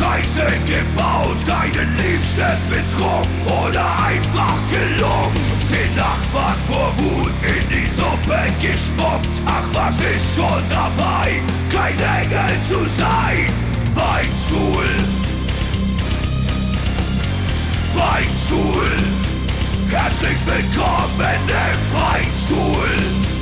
Scheiße gebaut, deinen Liebsten betrogen oder einfach gelungen. Den Nachbarn vor Wut in die Suppe gespuckt. Ach, was ist schon dabei, kein Engel zu sein? Beichtstuhl, Beichtstuhl, herzlich willkommen im Beichtstuhl.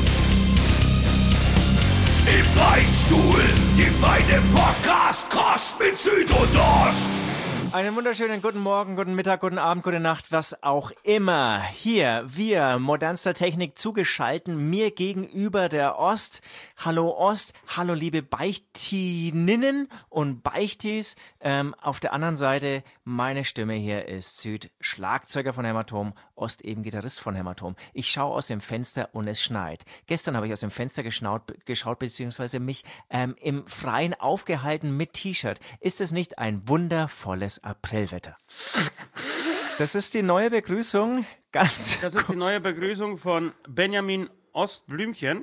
Im Beichtstuhl, die feine Podcast-Kost mit Süd und Ost. Einen wunderschönen guten Morgen, guten Mittag, guten Abend, gute Nacht, was auch immer. Hier, wir, modernster Technik zugeschalten, mir gegenüber der Ost. Hallo Ost, hallo liebe Beichtininnen und Beichtis. Auf der anderen Seite, meine Stimme hier ist Süd, Schlagzeuger von Hämatom, Ost eben Gitarrist von Hämatom. Ich schaue aus dem Fenster und es schneit. Gestern habe ich aus dem Fenster geschaut beziehungsweise mich im Freien aufgehalten mit T-Shirt. Ist es nicht ein wundervolles Aprilwetter? Das ist die neue Begrüßung. Das ist die neue Begrüßung von Benjamin Ostblümchen.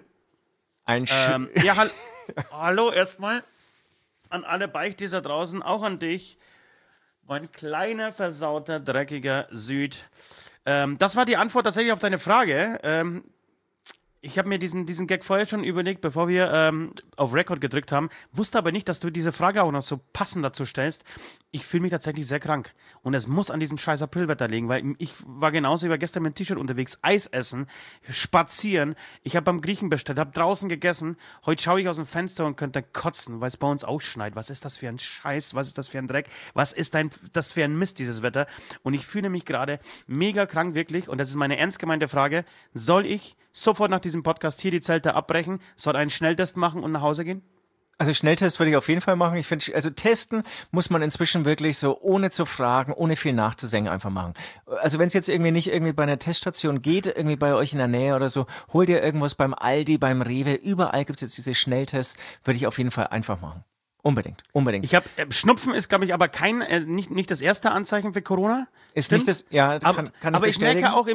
Hallo erstmal an alle Beichtis da draußen, auch an dich, mein kleiner, versauter, dreckiger Süd. Das war die Antwort tatsächlich auf deine Frage. Ich habe mir diesen Gag vorher schon überlegt, bevor wir auf Record gedrückt haben, wusste aber nicht, dass du diese Frage auch noch so passend dazu stellst. Ich fühle mich tatsächlich sehr krank und es muss an diesem scheiß Aprilwetter liegen, weil ich war genauso, ich war gestern mit dem T-Shirt unterwegs, Eis essen, spazieren, ich habe beim Griechen bestellt, habe draußen gegessen, heute schaue ich aus dem Fenster und könnte kotzen, weil es bei uns auch schneit. Was ist das für ein Scheiß, was ist das für ein Dreck, was ist das für ein Mist, dieses Wetter? Und ich fühle mich gerade mega krank, wirklich, und das ist meine ernst gemeinte Frage, soll ich sofort nach diesem Podcast hier die Zelte abbrechen, soll einen Schnelltest machen und nach Hause gehen? Also Schnelltest würde ich auf jeden Fall machen. Ich finde, also testen muss man inzwischen wirklich so, ohne zu fragen, ohne viel nachzudenken, einfach machen. Also wenn es jetzt irgendwie nicht irgendwie bei einer Teststation geht, irgendwie bei euch in der Nähe oder so, hol dir irgendwas beim Aldi, beim Rewe, überall gibt's jetzt diese Schnelltests, würde ich auf jeden Fall einfach machen. Unbedingt. Ich habe Schnupfen ist, glaube ich, aber kein nicht das erste Anzeichen für Corona. Ist nicht das, ja, kann aber ich ich merke auch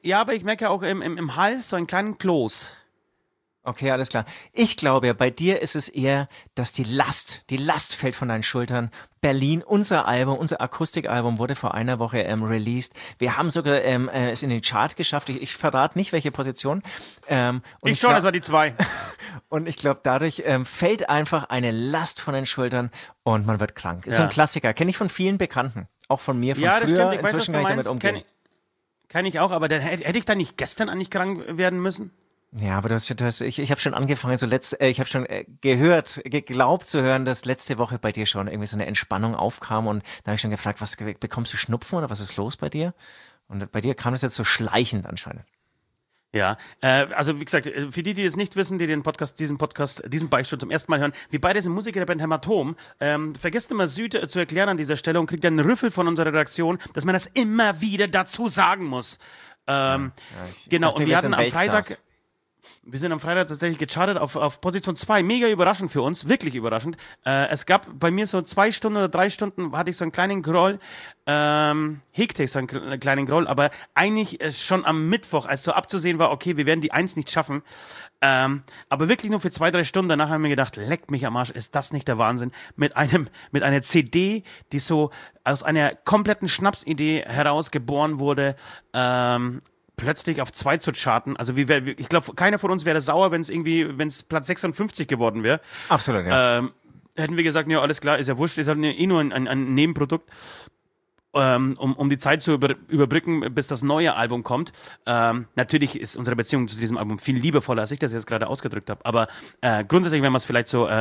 im Hals so einen kleinen Kloß. Okay, alles klar. Ich glaube ja, bei dir ist es eher, dass die Last fällt von deinen Schultern. Berlin, unser Akustikalbum wurde vor einer Woche released. Wir haben sogar es in den Chart geschafft. Ich verrate nicht, welche Position. Es war die 2. Und ich glaube, dadurch fällt einfach eine Last von den Schultern und man wird krank. Ist so ein Klassiker. Kenne ich von vielen Bekannten. Auch von mir, von früher. Das stimmt. Inzwischen kann ich damit umgehen. Kann ich auch, aber dann hätte ich da nicht gestern eigentlich krank werden müssen? Ja, aber ich habe schon angefangen, ich habe schon geglaubt zu hören, dass letzte Woche bei dir schon irgendwie so eine Entspannung aufkam und da habe ich schon gefragt, was bekommst du Schnupfen oder was ist los bei dir? Und bei dir kam das jetzt so schleichend anscheinend. Ja, also wie gesagt, für die es nicht wissen, die diesen Beichtstuhl zum ersten Mal hören, wir beide sind Musiker der Band Hämatom. Vergesst immer Süd zu erklären an dieser Stelle und kriegt dann einen Rüffel von unserer Redaktion, dass man das immer wieder dazu sagen muss. Genau, und wir hatten am Freitag... Wir sind am Freitag tatsächlich gechartet auf Position 2. Mega überraschend für uns, wirklich überraschend. Es gab bei mir so 2 Stunden oder 3 Stunden, hatte ich so einen kleinen Groll, hegte ich so einen kleinen Groll, aber eigentlich schon am Mittwoch, als so abzusehen war, okay, wir werden die 1 nicht schaffen, aber wirklich nur für 2-3 Stunden. Danach haben wir gedacht, leckt mich am Arsch, ist das nicht der Wahnsinn? Mit einer CD, die so aus einer kompletten Schnapsidee heraus geboren wurde, plötzlich auf 2 zu charten. Also ich glaube, keiner von uns wäre sauer, wenn es Platz 56 geworden wäre. Absolut, ja. Hätten wir gesagt, ja, alles klar, ist ja wurscht, ist halt nur ein Nebenprodukt, um die Zeit zu überbrücken, bis das neue Album kommt. Natürlich ist unsere Beziehung zu diesem Album viel liebevoller, als ich das jetzt gerade ausgedrückt habe, aber grundsätzlich, wenn man es vielleicht so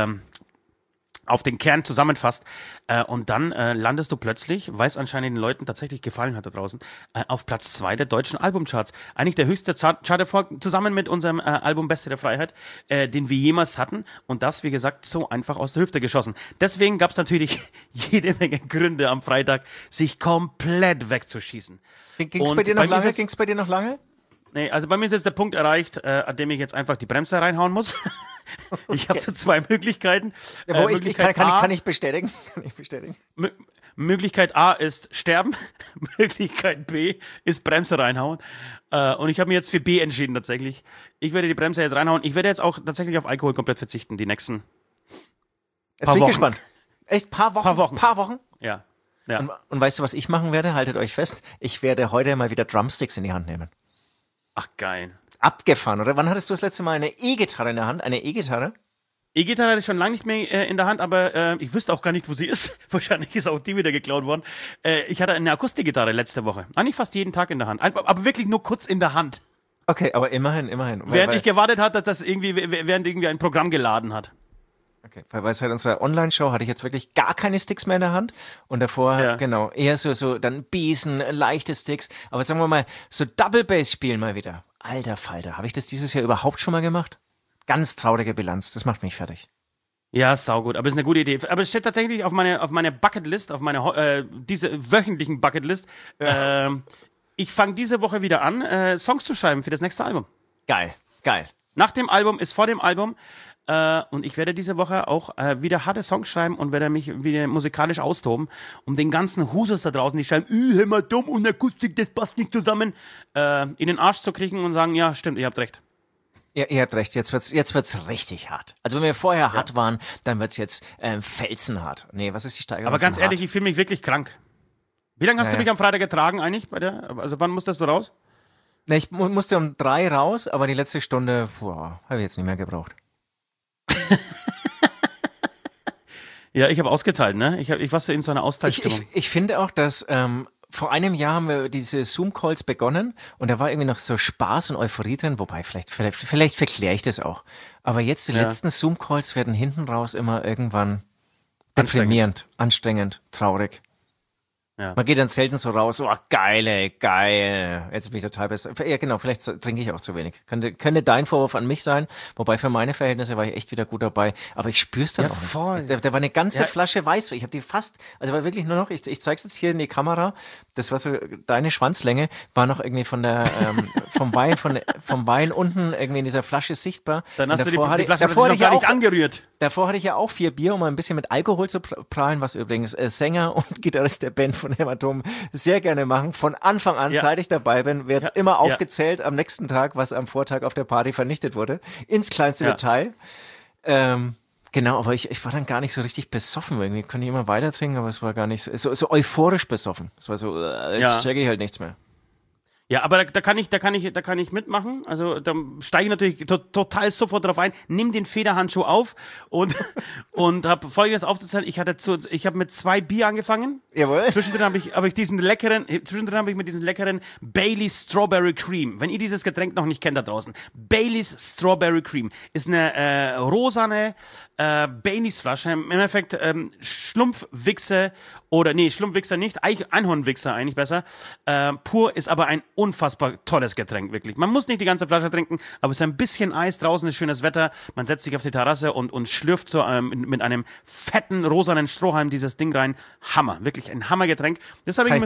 auf den Kern zusammenfasst und dann landest du plötzlich, weil es anscheinend den Leuten tatsächlich gefallen hat da draußen, auf Platz 2 der deutschen Albumcharts. Eigentlich der höchste Charterfolg zusammen mit unserem Album Beste der Freiheit, den wir jemals hatten und das, wie gesagt, so einfach aus der Hüfte geschossen. Deswegen gab es natürlich jede Menge Gründe am Freitag, sich komplett wegzuschießen. Ging es bei dir noch lange? Nee, also bei mir ist jetzt der Punkt erreicht, an dem ich jetzt einfach die Bremse reinhauen muss. Ich habe so 2 Möglichkeiten. Kann ich bestätigen. Möglichkeit A ist sterben, Möglichkeit B ist Bremse reinhauen. Und ich habe mir jetzt für B entschieden tatsächlich. Ich werde die Bremse jetzt reinhauen. Ich werde jetzt auch tatsächlich auf Alkohol komplett verzichten, die nächsten Jetzt bin ich gespannt. Echt? Paar Wochen? Ja. Ja. Und weißt du, was ich machen werde? Haltet euch fest. Ich werde heute mal wieder Drumsticks in die Hand nehmen. Ach, geil. Abgefahren, oder? Wann hattest du das letzte Mal eine E-Gitarre in der Hand? Eine E-Gitarre? E-Gitarre hatte ich schon lange nicht mehr in der Hand, aber ich wüsste auch gar nicht, wo sie ist. Wahrscheinlich ist auch die wieder geklaut worden. Ich hatte eine Akustikgitarre letzte Woche. Eigentlich fast jeden Tag in der Hand. Aber wirklich nur kurz in der Hand. Okay, aber immerhin. Während ich gewartet habe, dass das während irgendwie ein Programm geladen hat. Okay, weil seit unserer Online-Show hatte ich jetzt wirklich gar keine Sticks mehr in der Hand und davor, genau, eher so dann Biesen, leichte Sticks, aber sagen wir mal, so Double Bass spielen mal wieder. Alter Falter, habe ich das dieses Jahr überhaupt schon mal gemacht? Ganz traurige Bilanz, das macht mich fertig. Ja, saugut, aber ist eine gute Idee. Aber es steht tatsächlich auf meine Bucketlist, auf meine diese wöchentlichen Bucketlist. Ja. Ich fange diese Woche wieder an, Songs zu schreiben für das nächste Album. Geil. Nach dem Album ist vor dem Album. Und ich werde diese Woche auch wieder harte Songs schreiben und werde mich wieder musikalisch austoben, um den ganzen Husers da draußen, die schreiben, Hämatom und Akustik, das passt nicht zusammen, in den Arsch zu kriegen und sagen, ja, stimmt, ihr habt recht. Ihr habt recht, jetzt wird's richtig hart. Also wenn wir vorher hart waren, dann wird's jetzt felsenhart. Nee, was ist die Steigerung? Aber ganz ehrlich, ich fühle mich wirklich krank. Wie lange hast du mich am Freitag getragen eigentlich? Also wann musstest du raus? Ne, ich musste um 3 raus, aber die letzte Stunde, habe ich jetzt nicht mehr gebraucht. Ja, ich habe ausgeteilt, ne? Ich war so in so einer Austeilstimmung. Ich finde auch, dass vor einem Jahr haben wir diese Zoom-Calls begonnen und da war irgendwie noch so Spaß und Euphorie drin, wobei vielleicht verkläre ich das auch. Aber jetzt die letzten Zoom-Calls werden hinten raus immer irgendwann deprimierend, anstrengend, traurig. Ja. Man geht dann selten so raus, oh geil. Jetzt bin ich total besser. Ja genau, vielleicht trinke ich auch zu wenig. Könnte dein Vorwurf an mich sein, wobei für meine Verhältnisse war ich echt wieder gut dabei. Aber ich spür's dann auch nicht. Voll. Da war eine ganze Flasche Weißwein. Ich habe die fast, also war wirklich nur noch, ich zeig's jetzt hier in die Kamera, das war so, deine Schwanzlänge war noch irgendwie von der, vom Wein unten irgendwie in dieser Flasche sichtbar. Dann hast du die Flasche noch gar nicht angerührt. Davor hatte ich ja auch 4 Bier, um mal ein bisschen mit Alkohol zu prahlen, was übrigens Sänger und Gitarrist der Band von Hämatom sehr gerne machen. Von Anfang an, seit ich dabei bin, wird immer aufgezählt am nächsten Tag, was am Vortag auf der Party vernichtet wurde. Ins kleinste Detail. Genau, aber ich war dann gar nicht so richtig besoffen. Irgendwie konnte ich immer weiter trinken, aber es war gar nicht so euphorisch besoffen. Es war so, jetzt checke ich halt nichts mehr. Ja, aber da kann ich mitmachen. Also da steige ich natürlich total sofort drauf ein. Nimm den Federhandschuh auf und habe Folgendes aufzuzählen. Ich habe mit 2 Bier angefangen. Jawohl. Zwischendrin habe ich mit diesen leckeren Baileys Strawberry Cream. Wenn ihr dieses Getränk noch nicht kennt da draußen, Baileys Strawberry Cream ist eine rosane Baileys Flasche. Im Endeffekt Schlumpfwichse Schlumpfwichser nicht, Einhornwichser eigentlich besser. Pur ist aber ein unfassbar tolles Getränk, wirklich. Man muss nicht die ganze Flasche trinken, aber es ist ein bisschen Eis, draußen ist schönes Wetter, man setzt sich auf die Terrasse und schlürft so mit einem fetten, rosanen Strohhalm dieses Ding rein. Hammer, wirklich ein Hammergetränk. Das habe ich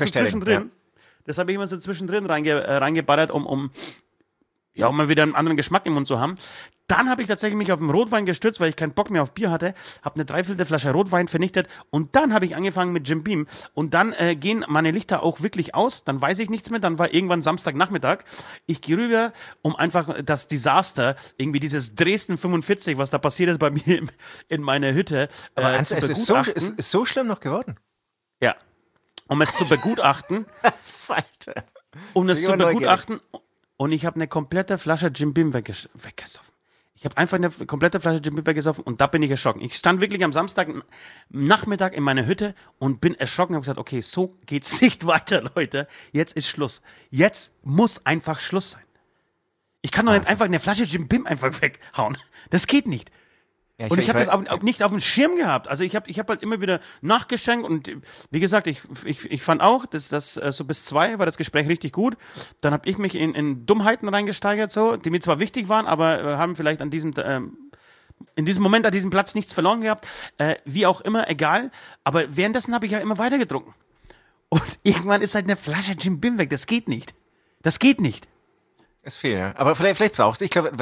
immer so zwischendrin reingeballert, um mal wieder einen anderen Geschmack im Mund zu haben. Dann habe ich tatsächlich mich auf den Rotwein gestürzt, weil ich keinen Bock mehr auf Bier hatte, habe eine 3/4 Flasche Rotwein vernichtet und dann habe ich angefangen mit Jim Beam und dann gehen meine Lichter auch wirklich aus, dann weiß ich nichts mehr, dann war irgendwann Samstagnachmittag. Ich gehe rüber, um einfach das Desaster, irgendwie dieses Dresden 45, was da passiert ist bei mir in meiner Hütte, aber zu begutachten. Es ist so schlimm noch geworden. Ja, um es zu begutachten. Falter. Um es zu begutachten. Und ich habe eine komplette Flasche Jim Beam weggesoffen. Ich habe einfach eine komplette Flasche Jim Beam weggesoffen und da bin ich erschrocken. Ich stand wirklich am Samstagnachmittag in meiner Hütte und bin erschrocken und habe gesagt, okay, so geht's nicht weiter, Leute. Jetzt ist Schluss. Jetzt muss einfach Schluss sein. Ich kann doch nicht einfach eine Flasche Jim Beam einfach weghauen. Das geht nicht. Ja, und ich habe das auch nicht auf dem Schirm gehabt. Also ich hab halt immer wieder nachgeschenkt und wie gesagt, ich fand auch, dass das so bis 2 war das Gespräch richtig gut. Dann habe ich mich in Dummheiten reingesteigert, so, die mir zwar wichtig waren, aber haben vielleicht in diesem Moment an diesem Platz nichts verloren gehabt. Wie auch immer, egal. Aber währenddessen habe ich ja immer weiter getrunken. Und irgendwann ist halt eine Flasche Jim Beam weg. Das geht nicht. Das geht nicht. Es fehlt, ja. Aber vielleicht brauchst du, ich glaube,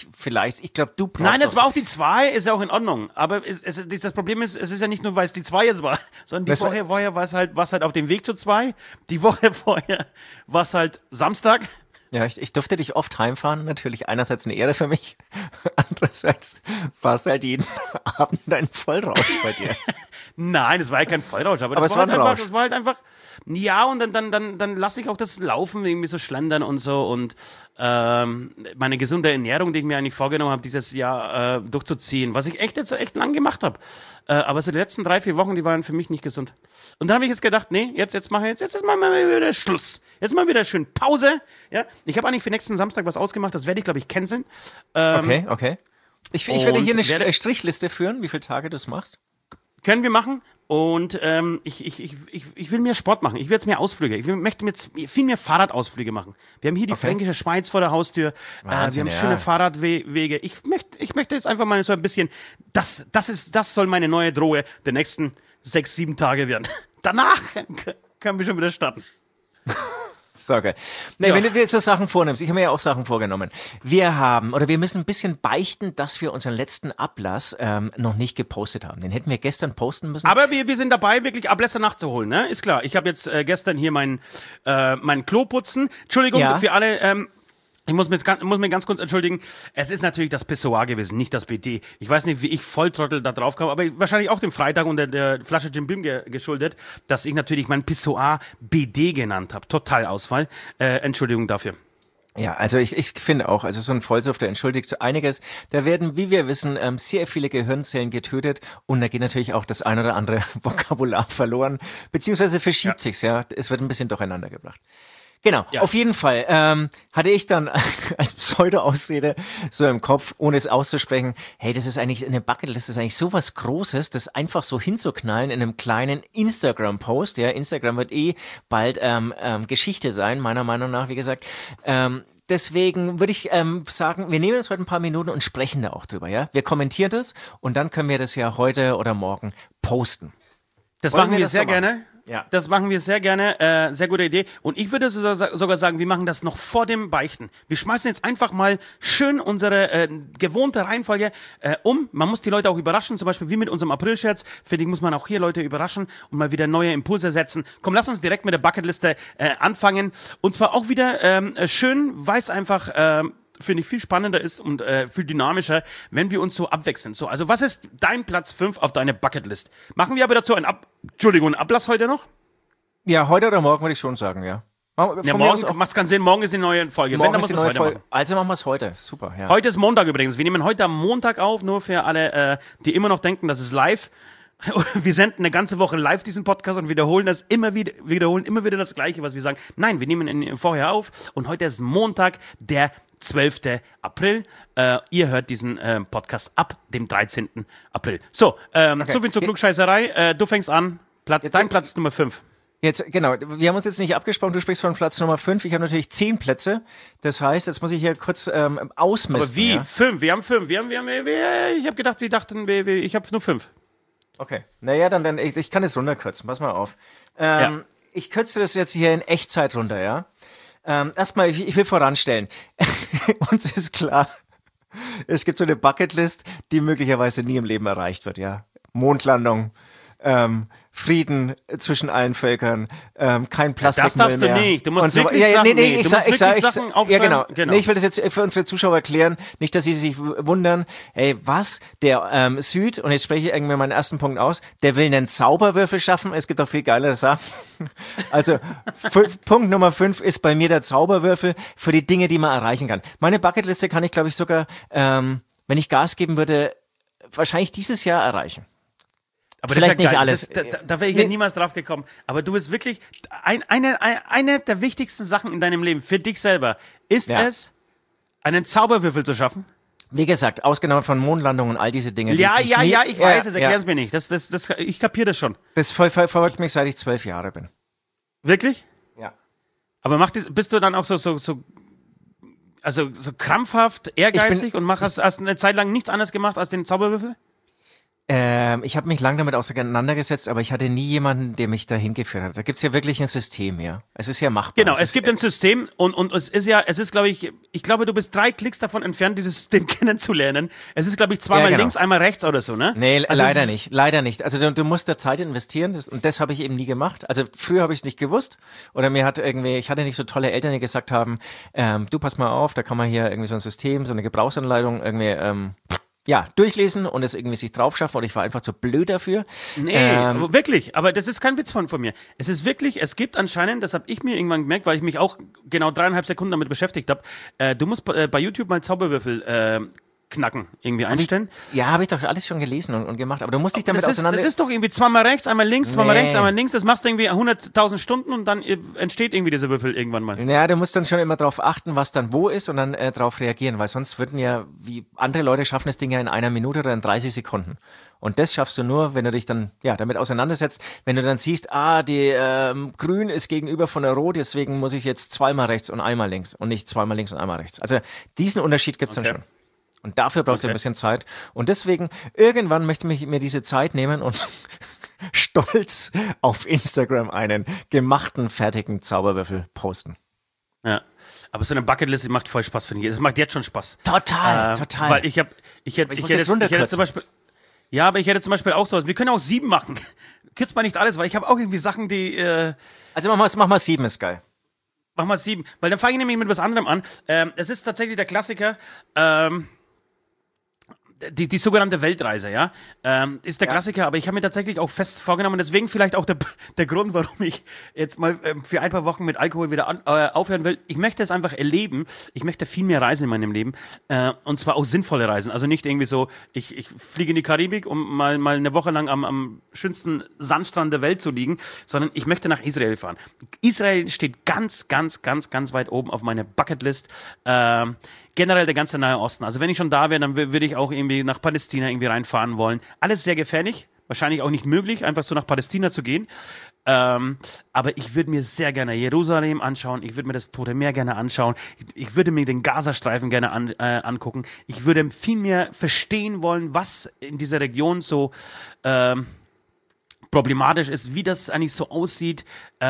du brauchst. Nein, es war auch die 2, ist ja auch in Ordnung. Aber das Problem ist, es ist ja nicht nur, weil es die 2 jetzt war, sondern die Woche vorher war es halt auf dem Weg zu 2. Die Woche vorher war es halt Samstag. Ja, ich durfte dich oft heimfahren, natürlich einerseits eine Ehre für mich, andererseits war es halt jeden Abend ein Vollrausch bei dir. Nein, das war ja kein Vollrausch, aber Aber das es war war ein halt einfach, Rausch. das war halt einfach, ja, und dann lasse ich auch das Laufen, irgendwie so schlendern und so und meine gesunde Ernährung, die ich mir eigentlich vorgenommen habe, dieses Jahr durchzuziehen, was ich echt lang gemacht habe. Aber so die letzten 3-4 Wochen, die waren für mich nicht gesund. Und dann habe ich jetzt gedacht, nee, jetzt ist mal wieder Schluss. Jetzt mal wieder schön Pause. Ja, ich habe eigentlich für nächsten Samstag was ausgemacht, das werde ich, glaube ich, canceln. Okay. Ich werde hier eine werde- Strichliste führen, wie viele Tage du es machst. Können wir machen. Und ich will mehr Sport machen. Ich will jetzt mehr Ausflüge. Ich möchte jetzt viel mehr Fahrradausflüge machen. Wir haben hier die Fränkische Schweiz vor der Haustür. Wahnsinn, wir haben ja. schöne Fahrradwege. Ich möchte jetzt einfach mal so ein bisschen, das soll meine neue Droge der nächsten 6-7 Tage werden. Danach können wir schon wieder starten. So, geil. Nee, wenn du dir jetzt so Sachen vornimmst, ich habe mir ja auch Sachen vorgenommen. Wir müssen ein bisschen beichten, dass wir unseren letzten Ablass noch nicht gepostet haben. Den hätten wir gestern posten müssen. Aber wir sind dabei, wirklich Ablässe nachzuholen, ne? Ist klar. Ich habe jetzt gestern hier mein Klo putzen. Entschuldigung Ja. für alle, ich muss mich ganz kurz entschuldigen. Es ist natürlich das Pissoir gewesen, nicht das BD. Ich weiß nicht, wie ich Volltrottel da drauf kam, aber wahrscheinlich auch dem Freitag und der Flasche Jim Beam geschuldet, dass ich natürlich mein Pissoir BD genannt habe. Total Ausfall. Entschuldigung dafür. Ja, also ich finde auch, also so ein Vollsuff, der entschuldigt so einiges. Da werden, wie wir wissen, sehr viele Gehirnzellen getötet und da geht natürlich auch das ein oder andere Vokabular verloren, beziehungsweise verschiebt sich's, ja. Es wird ein bisschen durcheinander gebracht. Genau, Ja. auf jeden Fall hatte ich dann als Pseudo-Ausrede so im Kopf, ohne es auszusprechen, hey, das ist eigentlich eine Bucketlist, das ist eigentlich sowas Großes, das einfach so hinzuknallen in einem kleinen Instagram-Post. Ja, Instagram wird bald Geschichte sein, meiner Meinung nach, wie gesagt. Deswegen würde ich sagen, wir nehmen uns heute ein paar Minuten und sprechen da auch drüber. Ja, wir kommentieren das und dann können wir das ja heute oder morgen posten. Das Wollen machen wir wir das sehr so machen? gerne. Ja. Das machen wir sehr gerne. Sehr gute Idee. Und ich würde sogar sagen, wir machen das noch vor dem Beichten. Wir schmeißen jetzt einfach mal schön unsere gewohnte Reihenfolge um. Man muss die Leute auch überraschen, zum Beispiel wie mit unserem April-Scherz. Finde ich, muss man auch hier Leute überraschen und mal wieder neue Impulse setzen. Komm, lass uns direkt mit der Bucketliste anfangen. Und zwar auch wieder schön, weil es einfach finde ich, viel spannender ist und viel dynamischer, wenn wir uns so abwechseln. So, also was ist dein Platz 5 auf deiner Bucketlist? Machen wir aber dazu einen Ablass heute noch? Ja, heute oder morgen würde ich schon sagen, ja. Ja, morgen macht es keinen Sinn, morgen ist eine neue Folge. Morgen Wenn, dann ist muss die man es neue heute Folge. machen. Also machen wir es heute. Super, ja. Heute ist Montag übrigens. Wir nehmen heute am Montag auf, nur für alle, die immer noch denken, das ist live. Wir senden eine ganze Woche live diesen Podcast und wiederholen immer wieder das Gleiche, was wir sagen. Nein, wir nehmen ihn vorher auf und heute ist Montag, der 12. April. Ihr hört diesen Podcast ab dem 13. April. So, so viel zur Klugscheißerei. Du fängst an. Dein Platz Nummer 5. Jetzt, genau, wir haben uns jetzt nicht abgesprochen, du sprichst von Platz Nummer 5, ich habe natürlich 10 Plätze, das heißt, jetzt muss ich hier kurz ausmessen. Aber wie? Ja? 5? Wir haben 5. Ich habe gedacht, ich habe nur 5. Okay, naja, dann ich kann es runterkürzen, pass mal auf. Ja. Ich kürze das jetzt hier in Echtzeit runter, ja. Erstmal, ich will voranstellen, uns ist klar, es gibt so eine Bucketlist, die möglicherweise nie im Leben erreicht wird, ja. Mondlandung, Frieden zwischen allen Völkern, kein Plastikmüll Das darfst du mehr. nicht. Du musst und so, wirklich ja, Sachen, nee, ich sag, Sachen ja, aufschreiben. genau. Nee, ich will das jetzt für unsere Zuschauer erklären, nicht, dass sie sich wundern, hey, was, der Süd, und jetzt spreche ich irgendwie meinen ersten Punkt aus, der will einen Zauberwürfel schaffen, es gibt auch viel geilere Sachen. Also, Punkt Nummer 5 ist bei mir der Zauberwürfel für die Dinge, die man erreichen kann. Meine Bucketliste kann ich, glaube ich, sogar, wenn ich Gas geben würde, wahrscheinlich dieses Jahr erreichen. Aber Vielleicht das ist ja nicht geil. alles. Da wäre ich ja niemals drauf gekommen. Aber du bist wirklich, eine der wichtigsten Sachen in deinem Leben für dich selber ist es, einen Zauberwürfel zu schaffen. Wie gesagt, ausgenommen von Mondlandungen und all diese Dinge. Ja, ich weiß, es erklär's ja. mir nicht. Ich kapiere das schon. Das verfolgt mich, seit ich 12 Jahre bin. Wirklich? Ja. Aber bist du dann auch so krampfhaft, ehrgeizig und hast eine Zeit lang nichts anderes gemacht als den Zauberwürfel? Ich habe mich lange damit auseinandergesetzt, aber ich hatte nie jemanden, der mich dahin geführt hat. Da gibt's ja wirklich ein System, ja. Es ist ja machbar. Genau, es gibt ein System und es ist, glaube ich glaube, du bist 3 Klicks davon entfernt, dieses System kennenzulernen. Es ist, glaube ich, zweimal links, einmal rechts oder so, ne? Nee, also leider nicht. Also du musst da Zeit investieren und das habe ich eben nie gemacht. Also früher habe ich es nicht gewusst oder ich hatte nicht so tolle Eltern, die gesagt haben, du pass mal auf, da kann man hier irgendwie so ein System, so eine Gebrauchsanleitung irgendwie durchlesen und es irgendwie sich drauf schaffen und ich war einfach zu blöd dafür. Nee, aber wirklich, aber das ist kein Witz von mir. Es ist wirklich, es gibt anscheinend, das habe ich mir irgendwann gemerkt, weil ich mich auch genau 3,5 Sekunden damit beschäftigt habe, du musst bei YouTube mal Zauberwürfel knacken, irgendwie einstellen. Habe ich doch alles schon gelesen und gemacht, aber du musst dich damit auseinander... Das ist doch irgendwie zweimal rechts, einmal links, zweimal rechts, einmal links, das machst du irgendwie 100.000 Stunden und dann entsteht irgendwie dieser Würfel irgendwann mal. Ja, du musst dann schon immer drauf achten, was dann wo ist und dann drauf reagieren, weil sonst würden wie andere Leute schaffen das Ding ja in 1 Minute oder in 30 Sekunden. Und das schaffst du nur, wenn du dich dann damit auseinandersetzt, wenn du dann siehst, die Grün ist gegenüber von der Rot, deswegen muss ich jetzt zweimal rechts und einmal links und nicht zweimal links und einmal rechts. Also diesen Unterschied gibt's dann schon. Und dafür brauchst du ein bisschen Zeit. Und deswegen, irgendwann möchte ich mir diese Zeit nehmen und stolz auf Instagram einen gemachten, fertigen Zauberwürfel posten. Ja, aber so eine Bucketlist macht voll Spaß, finde ich. Das macht jetzt schon Spaß. Total. Weil ich hätte zum Beispiel, aber ich hätte zum Beispiel auch sowas, wir können auch 7 machen. Kürzt mal nicht alles, weil ich habe auch irgendwie Sachen, die... Also mach mal 7, ist geil. Mach mal 7, weil dann fange ich nämlich mit was anderem an. Es ist tatsächlich der Klassiker, die sogenannte Weltreise, ja, ist der Klassiker, aber ich habe mir tatsächlich auch fest vorgenommen, deswegen vielleicht auch der Grund, warum ich jetzt mal für ein paar Wochen mit Alkohol wieder aufhören will. Ich möchte es einfach erleben, ich möchte viel mehr reisen in meinem Leben und zwar auch sinnvolle Reisen, also nicht irgendwie so, ich fliege in die Karibik, um mal eine Woche lang am schönsten Sandstrand der Welt zu liegen, sondern ich möchte nach Israel fahren. Israel steht ganz, ganz, ganz, ganz weit oben auf meiner Bucketlist. Generell der ganze Nahe Osten. Also wenn ich schon da wäre, dann würde ich auch irgendwie nach Palästina irgendwie reinfahren wollen. Alles sehr gefährlich, wahrscheinlich auch nicht möglich, einfach so nach Palästina zu gehen. Aber ich würde mir sehr gerne Jerusalem anschauen, ich würde mir das Tote Meer gerne anschauen, ich würde mir den Gazastreifen gerne angucken. Ich würde viel mehr verstehen wollen, was in dieser Region so problematisch ist, wie das eigentlich so aussieht,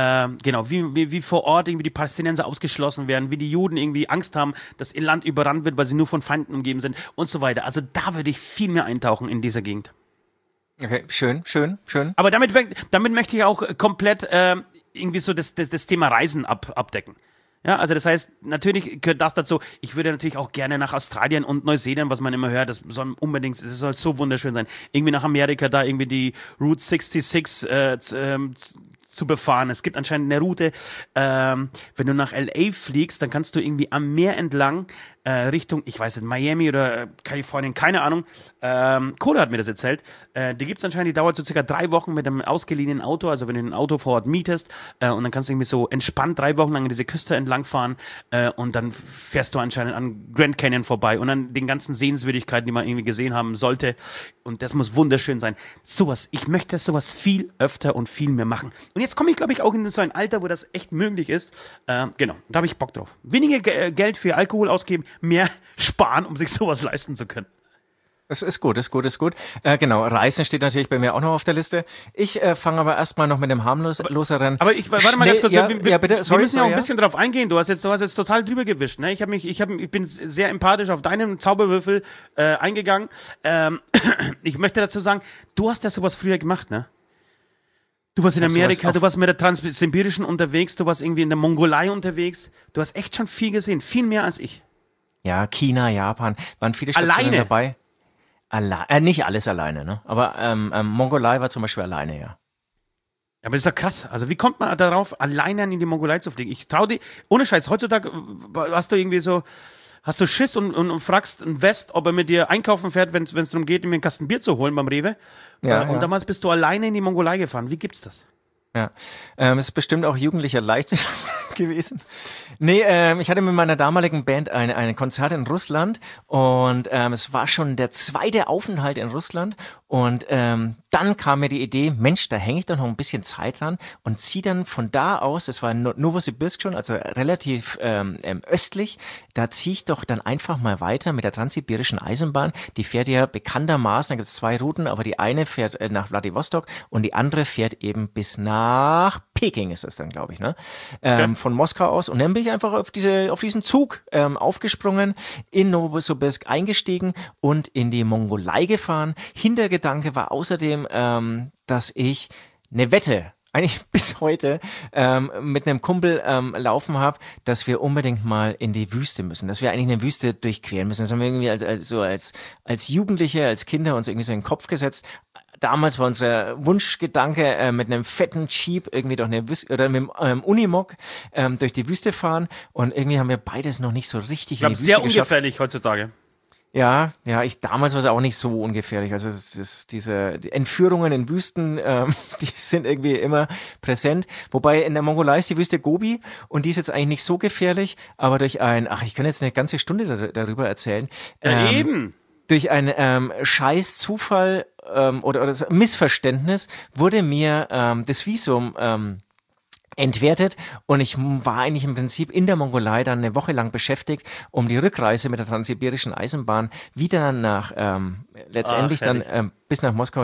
wie vor Ort irgendwie die Palästinenser ausgeschlossen werden, wie die Juden irgendwie Angst haben, dass ihr Land überrannt wird, weil sie nur von Feinden umgeben sind und so weiter. Also da würde ich viel mehr eintauchen in dieser Gegend. Okay, schön. Aber damit möchte ich auch komplett irgendwie so das Thema Reisen abdecken. Ja, also das heißt, natürlich gehört das dazu. Ich würde natürlich auch gerne nach Australien und Neuseeland, was man immer hört, das soll so wunderschön sein. Irgendwie nach Amerika, da irgendwie die Route 66 zu befahren. Es gibt anscheinend eine Route, wenn du nach LA fliegst, dann kannst du irgendwie am Meer entlang Richtung, ich weiß nicht, Miami oder Kalifornien, keine Ahnung. Kohle hat mir das erzählt. Die gibt es anscheinend, die dauert so circa 3 Wochen mit einem ausgeliehenen Auto, also wenn du ein Auto vor Ort mietest und dann kannst du irgendwie so entspannt 3 Wochen lang an diese Küste entlang fahren und dann fährst du anscheinend an Grand Canyon vorbei und an den ganzen Sehenswürdigkeiten, die man irgendwie gesehen haben sollte. Und das muss wunderschön sein. Ich möchte sowas viel öfter und viel mehr machen. Und jetzt komme ich, glaube ich, auch in so ein Alter, wo das echt möglich ist. Genau, da habe ich Bock drauf. Weniger Geld für Alkohol ausgeben, mehr sparen, um sich sowas leisten zu können. Das ist gut. Genau, Reisen steht natürlich bei mir auch noch auf der Liste. Ich fange aber erstmal noch mit dem harmloseren. Aber warte mal ganz kurz. Bitte. Wir müssen ja auch ein bisschen drauf eingehen. Du hast jetzt total drüber gewischt. Ne? Ich bin sehr empathisch auf deinen Zauberwürfel eingegangen. Ich möchte dazu sagen, du hast ja sowas früher gemacht, ne? Du warst in Amerika, du warst mit der Transsibirischen unterwegs, du warst irgendwie in der Mongolei unterwegs. Du hast echt schon viel gesehen, viel mehr als ich. Ja, China, Japan, waren viele Stationen dabei. Nicht alles alleine, ne? Aber Mongolei war zum Beispiel alleine, ja. Aber das ist ja krass. Also wie kommt man darauf, alleine in die Mongolei zu fliegen? Ich trau dir, ohne Scheiß, heutzutage hast du Schiss und fragst einen West, ob er mit dir einkaufen fährt, wenn es darum geht, mir einen Kasten Bier zu holen beim Rewe. Und damals bist du alleine in die Mongolei gefahren. Wie gibt's das? Ja, es ist bestimmt auch jugendlicher Leichtsinn gewesen. Nee, ich hatte mit meiner damaligen Band ein Konzert in Russland und es war schon der 2. Aufenthalt in Russland und dann kam mir die Idee, Mensch, da hänge ich doch noch ein bisschen Zeit dran und ziehe dann von da aus, das war in Novosibirsk schon, also relativ östlich, da ziehe ich doch dann einfach mal weiter mit der Transsibirischen Eisenbahn. Die fährt ja bekanntermaßen, da gibt es 2 Routen, aber die eine fährt nach Wladiwostok und die andere fährt eben bis nach Peking, ist das dann, glaube ich, ne? Okay. Von Moskau aus. Und dann bin ich einfach auf diesen Zug aufgesprungen, in Novosibirsk eingestiegen und in die Mongolei gefahren. Hintergedanke war außerdem, dass ich eine Wette eigentlich bis heute mit einem Kumpel laufen habe, dass wir unbedingt mal in die Wüste müssen, dass wir eigentlich eine Wüste durchqueren müssen. Das haben wir irgendwie als Jugendliche, als Kinder uns irgendwie so in den Kopf gesetzt. Damals war unser Wunschgedanke, mit einem fetten Jeep irgendwie durch eine Wüste oder mit einem Unimog durch die Wüste fahren, und irgendwie haben wir beides noch nicht so richtig Ich glaube, in die Wüste sehr geschafft. ungefährlich heutzutage. Ja, damals war es auch nicht so ungefährlich. Also die Entführungen in Wüsten, die sind irgendwie immer präsent. Wobei in der Mongolei ist die Wüste Gobi und die ist jetzt eigentlich nicht so gefährlich, aber ich kann jetzt eine ganze Stunde darüber erzählen. Eben. Durch einen scheiß Zufall oder das Missverständnis wurde mir das Visum entwertet, und ich war eigentlich im Prinzip in der Mongolei dann eine Woche lang beschäftigt, um die Rückreise mit der Transsibirischen Eisenbahn wieder nach letztendlich dann bis nach Moskau,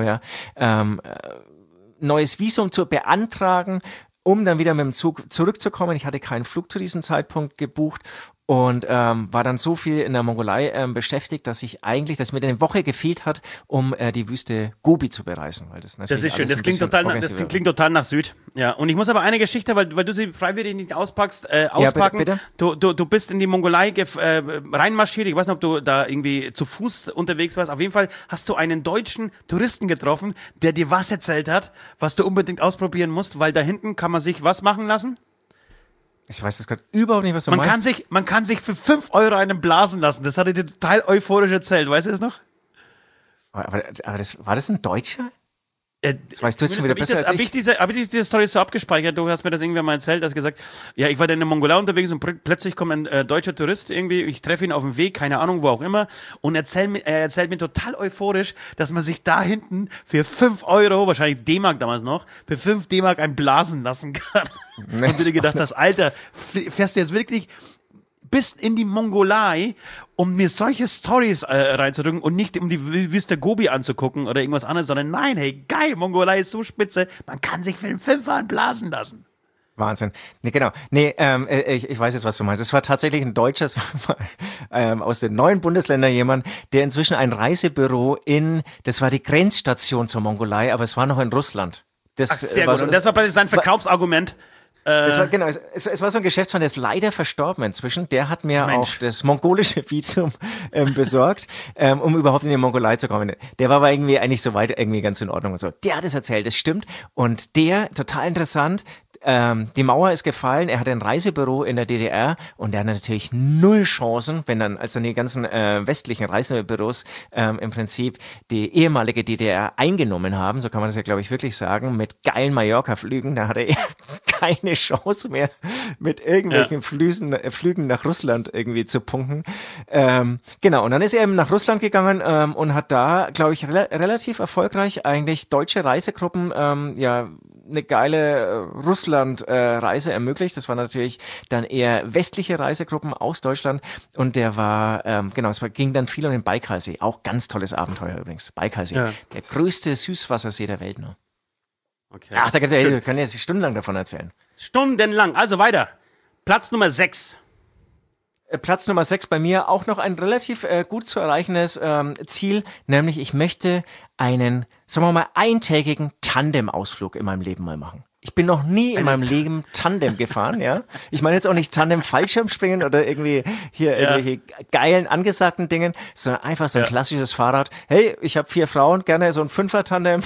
neues Visum zu beantragen, um dann wieder mit dem Zug zurückzukommen. Ich hatte keinen Flug zu diesem Zeitpunkt gebucht und war dann so viel in der Mongolei beschäftigt, dass mir eine Woche gefehlt hat, um die Wüste Gobi zu bereisen. Weil das ist schön, das klingt total nach Süd. Ja, und ich muss aber eine Geschichte, weil du sie freiwillig nicht auspacken. Ja, bitte? Du bist in die Mongolei reinmarschiert. Ich weiß nicht, ob du da irgendwie zu Fuß unterwegs warst. Auf jeden Fall hast du einen deutschen Touristen getroffen, der dir was erzählt hat, was du unbedingt ausprobieren musst, weil da hinten kann man sich was machen lassen? Ich weiß das gerade überhaupt nicht, was du meinst. Man kann sich für 5 Euro einen blasen lassen. Das hat er dir total euphorisch erzählt. Weißt du das noch? Aber war das ein Deutscher? Das weißt du jetzt schon wieder besser als ich. Habe ich diese Story so abgespeichert? Du hast mir das irgendwann mal erzählt, hast gesagt, ja, ich war dann in der Mongolei unterwegs und plötzlich kommt ein deutscher Tourist irgendwie, ich treffe ihn auf dem Weg, keine Ahnung, wo auch immer, und er erzählt mir total euphorisch, dass man sich da hinten für 5 Euro, wahrscheinlich D-Mark damals noch, für 5 D-Mark ein blasen lassen kann. Und du dir gedacht hast, Alter, fährst du jetzt wirklich bis in die Mongolei, um mir solche Stories reinzudrücken und nicht um die Wüste Gobi anzugucken oder irgendwas anderes, sondern nein, hey, geil, Mongolei ist so spitze, man kann sich für den 5er blasen lassen. Wahnsinn. Nee, genau. Nee, ich weiß jetzt, was du meinst. Es war tatsächlich ein Deutscher aus den neuen Bundesländern, jemand, der inzwischen ein Reisebüro das war die Grenzstation zur Mongolei, aber es war noch in Russland. Sehr gut. Und das war plötzlich sein Verkaufsargument. Es war so ein Geschäftsmann, der ist leider verstorben inzwischen. Der hat mir auch das mongolische Visum besorgt, um überhaupt in die Mongolei zu kommen. Der war aber irgendwie eigentlich soweit irgendwie ganz in Ordnung und so. Der hat es erzählt, das stimmt. Und total interessant, die Mauer ist gefallen, er hatte ein Reisebüro in der DDR und er hat natürlich null Chancen, als dann die ganzen westlichen Reisebüros im Prinzip die ehemalige DDR eingenommen haben, so kann man das ja, glaube ich, wirklich sagen, mit geilen Mallorca-Flügen, da hatte er keine Chance mehr, mit irgendwelchen Flügen nach Russland irgendwie zu punkten. Genau, und dann ist er eben nach Russland gegangen und hat da, glaube ich, relativ erfolgreich eigentlich deutsche Reisegruppen eine geile Russland-Reise ermöglicht. Das waren natürlich dann eher westliche Reisegruppen aus Deutschland, und der war, ging dann viel um den Baikalsee. Auch ganz tolles Abenteuer übrigens. Baikalsee, der größte Süßwassersee der Welt noch. Okay. Ach, da können jetzt stundenlang davon erzählen. Stundenlang, also weiter. Platz Nummer 6. Platz Nummer 6 bei mir, auch noch ein relativ gut zu erreichendes Ziel, nämlich ich möchte einen, sagen wir mal, eintägigen Tandem-Ausflug in meinem Leben mal machen. Ich bin noch nie in meinem Leben Tandem gefahren, ja. Ich meine jetzt auch nicht Tandem-Fallschirmspringen oder irgendwie hier irgendwelche geilen, angesagten Dingen, sondern einfach so ein klassisches Fahrrad. Hey, ich habe 4 Frauen, gerne so ein 5er-Tandem,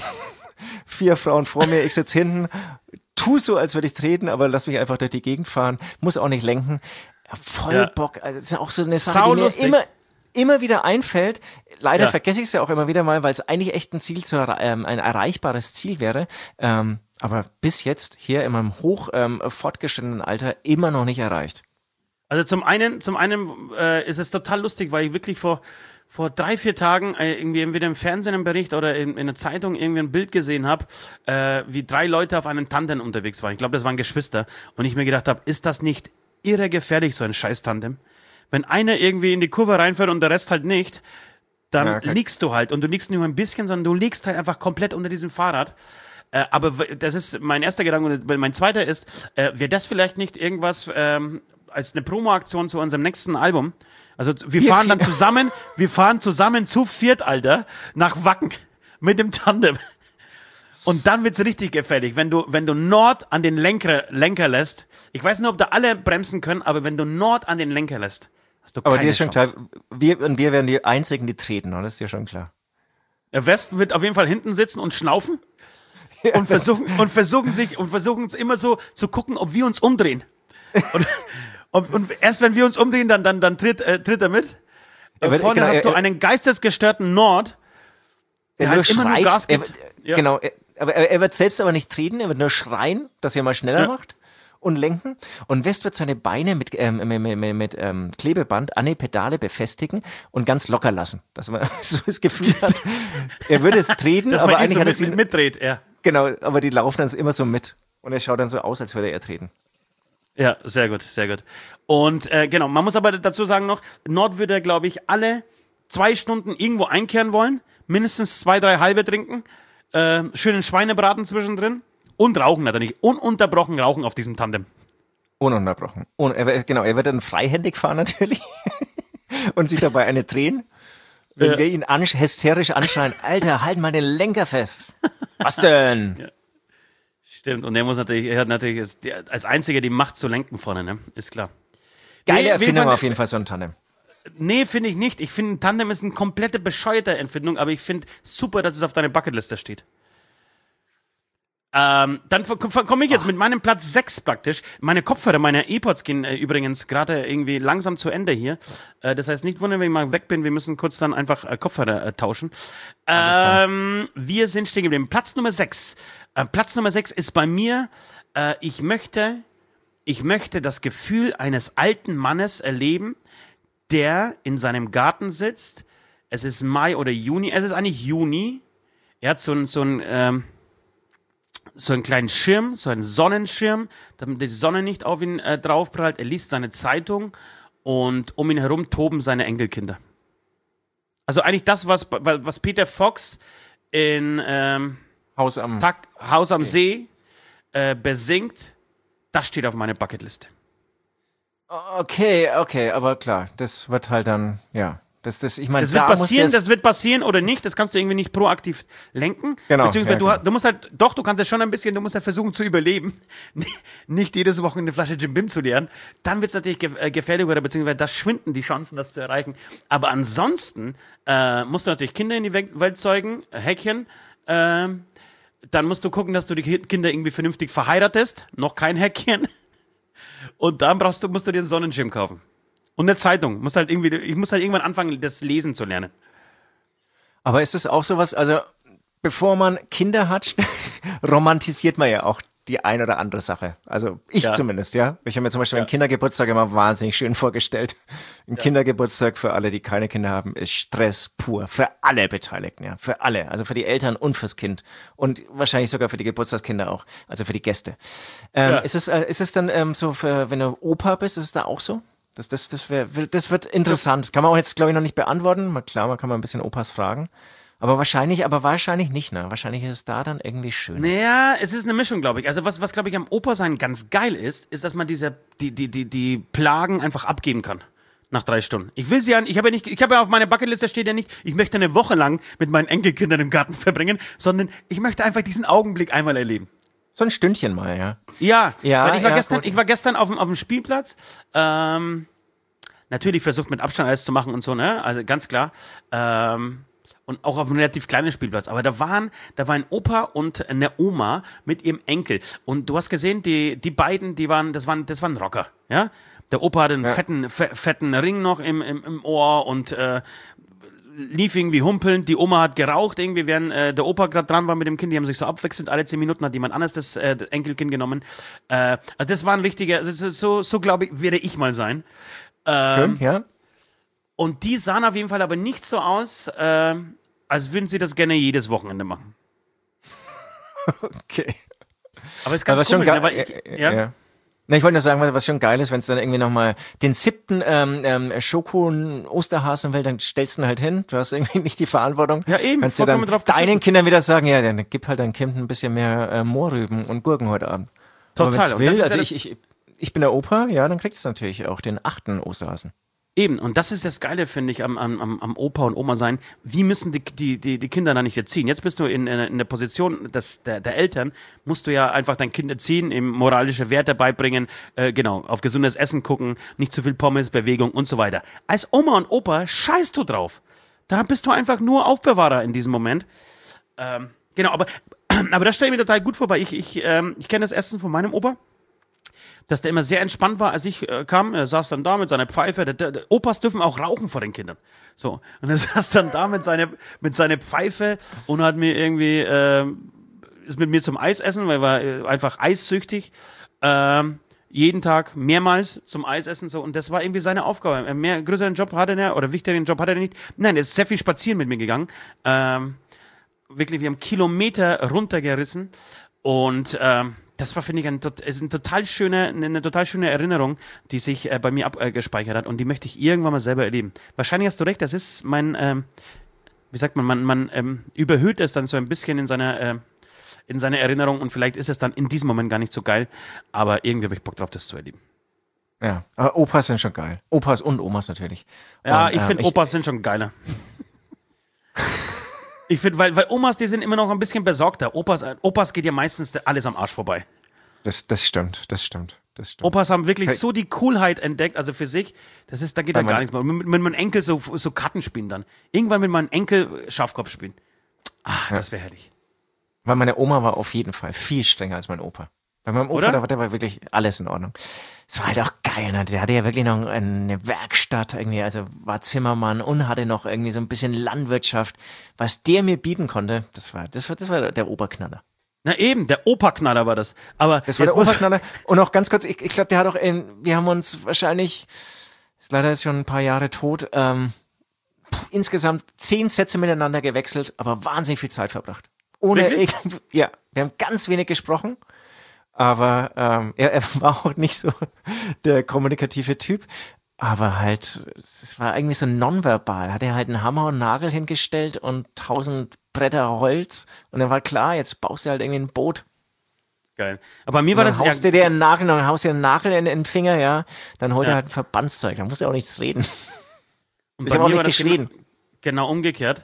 4 Frauen vor mir, ich sitze hinten, tu so, als würde ich treten, aber lass mich einfach durch die Gegend fahren, muss auch nicht lenken. Voll Bock. Also das ist auch so eine Sache, die mir immer wieder einfällt. Leider vergesse ich es ja auch immer wieder mal, weil es eigentlich echt ein erreichbares Ziel wäre. Aber bis jetzt hier in meinem fortgeschrittenen Alter immer noch nicht erreicht. Also zum einen ist es total lustig, weil ich wirklich vor 3-4 Tagen irgendwie entweder im Fernsehen einen Bericht oder in einer Zeitung irgendwie ein Bild gesehen habe, wie 3 Leute auf einem Tandem unterwegs waren. Ich glaube, das waren Geschwister. Und ich mir gedacht habe, ist das nicht irre gefährlich, so ein scheiß Tandem? Wenn einer irgendwie in die Kurve reinfährt und der Rest halt nicht, dann liegst du halt. Und du liegst nicht nur ein bisschen, sondern du liegst halt einfach komplett unter diesem Fahrrad. Aber das ist mein erster Gedanke. Und mein zweiter ist, wäre das vielleicht nicht irgendwas als eine Promo-Aktion zu unserem nächsten Album? Also wir fahren zusammen zu viert, Alter, nach Wacken mit dem Tandem. Und dann wird's richtig gefährlich, wenn du Nord an den Lenker lässt. Ich weiß nicht, ob da alle bremsen können, aber wenn du Nord an den Lenker lässt, hast du keine Chance. Aber dir ist schon klar, wir werden die Einzigen, die treten, das ist dir schon klar. Der Westen wird auf jeden Fall hinten sitzen und schnaufen und versuchen immer so zu gucken, ob wir uns umdrehen. Und erst wenn wir uns umdrehen, dann tritt er mit. Vorne hast du einen geistesgestörten Nord, der halt immer nur Gas gibt. Genau, aber er wird selbst aber nicht treten, er wird nur schreien, dass er mal schneller macht und lenken. Und West wird seine Beine mit Klebeband an die Pedale befestigen und ganz locker lassen, dass man so das Gefühl hat, er würde es treten, aber eigentlich hat er sie mitdreht, ja. Genau, aber die laufen dann immer so mit und er schaut dann so aus, als würde er treten. Ja, sehr gut, sehr gut. Und genau, man muss aber dazu sagen noch, Nord würde, glaube ich, alle 2 Stunden irgendwo einkehren wollen, mindestens 2, 3 halbe trinken, schönen Schweinebraten zwischendrin und rauchen natürlich, ununterbrochen rauchen auf diesem Tandem. Ununterbrochen. Er wird dann freihändig fahren natürlich und sich dabei eine drehen, wenn wir ihn hysterisch anschreien, Alter, halt mal den Lenker fest. Was denn? Ja. Stimmt, und er hat natürlich als einziger die Macht zu lenken vorne, ne? Ist klar. Geile Erfindung auf jeden Fall, so ein Tandem. Nee, finde ich nicht. Ich finde, ein Tandem ist eine komplette bescheuerte Erfindung, aber ich finde super, dass es auf deiner Bucketliste steht. Dann komme ich jetzt mit meinem Platz 6 praktisch. Meine Kopfhörer, meine AirPods gehen übrigens gerade irgendwie langsam zu Ende hier. Das heißt, nicht wundern, wenn ich mal weg bin. Wir müssen kurz dann einfach Kopfhörer tauschen. Wir sind stehen geblieben. Platz Nummer 6. Platz Nummer 6 ist bei mir, ich möchte das Gefühl eines alten Mannes erleben, der in seinem Garten sitzt. Es ist Mai oder Juni. Es ist eigentlich Juni. Er hat so einen kleinen Schirm, so einen Sonnenschirm, damit die Sonne nicht auf ihn draufprallt. Er liest seine Zeitung und um ihn herum toben seine Enkelkinder. Also eigentlich das, was Peter Fox in Haus am See besingt, das steht auf meiner Bucketliste. Okay, aber klar, das wird halt dann, ja. Das wird passieren oder nicht, das kannst du irgendwie nicht proaktiv lenken. Genau. Beziehungsweise du musst halt, doch, du kannst es schon ein bisschen, du musst halt versuchen zu überleben. Nicht jedes Woche eine Flasche Jim Bim zu leeren. Dann wird es natürlich gefährlich oder beziehungsweise das schwinden die Chancen, das zu erreichen. Aber ansonsten musst du natürlich Kinder in die Welt zeugen, Häkchen. Dann musst du gucken, dass du die Kinder irgendwie vernünftig verheiratest. Noch kein Häkchen. Und dann musst du dir einen Sonnenschirm kaufen. Und eine Zeitung. Ich muss halt irgendwann anfangen, das Lesen zu lernen. Aber ist es auch sowas, also bevor man Kinder hat, romantisiert man ja auch die ein oder andere Sache. Also ich zumindest, ja. Ich habe mir zum Beispiel einen Kindergeburtstag immer wahnsinnig schön vorgestellt. Ein Kindergeburtstag für alle, die keine Kinder haben, ist Stress pur. Für alle Beteiligten, ja. Für alle. Also für die Eltern und fürs Kind. Und wahrscheinlich sogar für die Geburtstagskinder auch. Also für die Gäste. Ist es dann so, wenn du Opa bist, ist es da auch so? Das wird interessant. Das kann man auch jetzt, glaube ich, noch nicht beantworten. Klar, man kann mal ein bisschen Opas fragen. Aber wahrscheinlich nicht, ne? Wahrscheinlich ist es da dann irgendwie schön. Naja, es ist eine Mischung, glaube ich. Also was glaube ich, am Opa-Sein ganz geil ist, dass man die Plagen einfach abgeben kann. Nach 3 Stunden. Ich habe ja auf meiner Bucketliste steht ja nicht, ich möchte eine Woche lang mit meinen Enkelkindern im Garten verbringen, sondern ich möchte einfach diesen Augenblick einmal erleben. So ein Stündchen mal, ja. Ja, weil ich war gestern auf dem Spielplatz. Natürlich versucht mit Abstand alles zu machen und so, ne? Also ganz klar. Und auch auf einem relativ kleinen Spielplatz. Aber da war ein Opa und eine Oma mit ihrem Enkel. Und du hast gesehen, die beiden, das waren Rocker, ja? Der Opa hatte einen fetten Ring noch im Ohr und lief irgendwie humpelnd, die Oma hat geraucht, irgendwie während der Opa gerade dran war mit dem Kind, die haben sich so abwechselnd, alle 10 Minuten hat jemand anderes das Enkelkind genommen. Also das war ein richtiger, also so glaube ich, werde ich mal sein. Schön, ja. Und die sahen auf jeden Fall aber nicht so aus, als würden sie das gerne jedes Wochenende machen. Okay. Aber es ist ganz komisch, aber ja. Na, ich wollte nur sagen, was schon geil ist, wenn es dann irgendwie nochmal den 7. Schoko-Osterhasen will, dann stellst du ihn halt hin. Du hast irgendwie nicht die Verantwortung. Ja, eben. Kannst du dann deinen Kindern wieder sagen, ja, dann gib halt dein Kind ein bisschen mehr Mohrrüben und Gurken heute Abend. Total. Aber wenn's will, also ich bin der Opa, ja, dann kriegst du natürlich auch den 8. Osterhasen. Eben, und das ist das Geile, finde ich, am Opa und Oma sein. Wie müssen die Kinder da nicht erziehen? Jetzt bist du in der Position der Eltern, musst du ja einfach dein Kind erziehen, ihm moralische Werte beibringen, genau, auf gesundes Essen gucken, nicht zu viel Pommes, Bewegung und so weiter. Als Oma und Opa scheißt du drauf. Da bist du einfach nur Aufbewahrer in diesem Moment. Genau, aber das stelle ich mir total gut vor, weil ich kenne das Essen von meinem Opa, dass der immer sehr entspannt war, als ich kam. Er saß dann da mit seiner Pfeife. Der Opas dürfen auch rauchen vor den Kindern. So. Und er saß dann da mit seiner Pfeife und hat mir irgendwie, ist mit mir zum Eisessen, weil er war einfach eissüchtig. Jeden Tag mehrmals zum Eisessen. So. Und das war irgendwie seine Aufgabe. Mehr größeren Job hatte er oder wichtigeren Job hatte er nicht. Nein, er ist sehr viel spazieren mit mir gegangen. Wirklich, wir haben Kilometer runtergerissen. Und das war, finde ich, eine total schöne Erinnerung, die sich bei mir abgespeichert hat und die möchte ich irgendwann mal selber erleben. Wahrscheinlich hast du recht, das ist mein, wie sagt man überhöht es dann so ein bisschen in seiner Erinnerung und vielleicht ist es dann in diesem Moment gar nicht so geil, aber irgendwie habe ich Bock drauf, das zu erleben. Ja, aber Opas sind schon geil. Opas und Omas natürlich. Ja, und, ich finde, Opas sind schon geiler. Ich finde, weil Omas, die sind immer noch ein bisschen besorgter. Opas geht ja meistens alles am Arsch vorbei. Das stimmt. Opas haben wirklich so die Coolheit entdeckt, also für sich, da geht ja gar nichts mehr. Mit meinem Enkel so Karten spielen dann. Irgendwann mit meinem Enkel Schafkopf spielen. Das wäre herrlich. Weil meine Oma war auf jeden Fall viel strenger als mein Opa. Bei meinem Opa, da war wirklich alles in Ordnung. Es war halt auch geil, ne? Der hatte ja wirklich noch eine Werkstatt irgendwie, also war Zimmermann und hatte noch irgendwie so ein bisschen Landwirtschaft. Was der mir bieten konnte, das war der Oberknaller. Na eben, der Operknaller war das. Aber das war der Oberknaller. Und auch ganz kurz, ich glaube, der hat auch wir haben uns wahrscheinlich, ist leider schon ein paar Jahre tot, insgesamt 10 Sätze miteinander gewechselt, aber wahnsinnig viel Zeit verbracht. Ja, wir haben ganz wenig gesprochen. Aber er war auch nicht so der kommunikative Typ. Aber halt, es war irgendwie so nonverbal. Hat er halt einen Hammer und einen Nagel hingestellt und 1000 Bretter Holz. Und dann war klar, jetzt baust du halt irgendwie ein Boot. Geil. Aber bei mir war das ja... Haust dir einen Nagel in den Finger, ja. Dann holt er halt ein Verbandszeug. Da muss er auch nichts reden. Und ich habe auch nicht geschrien. Genau umgekehrt.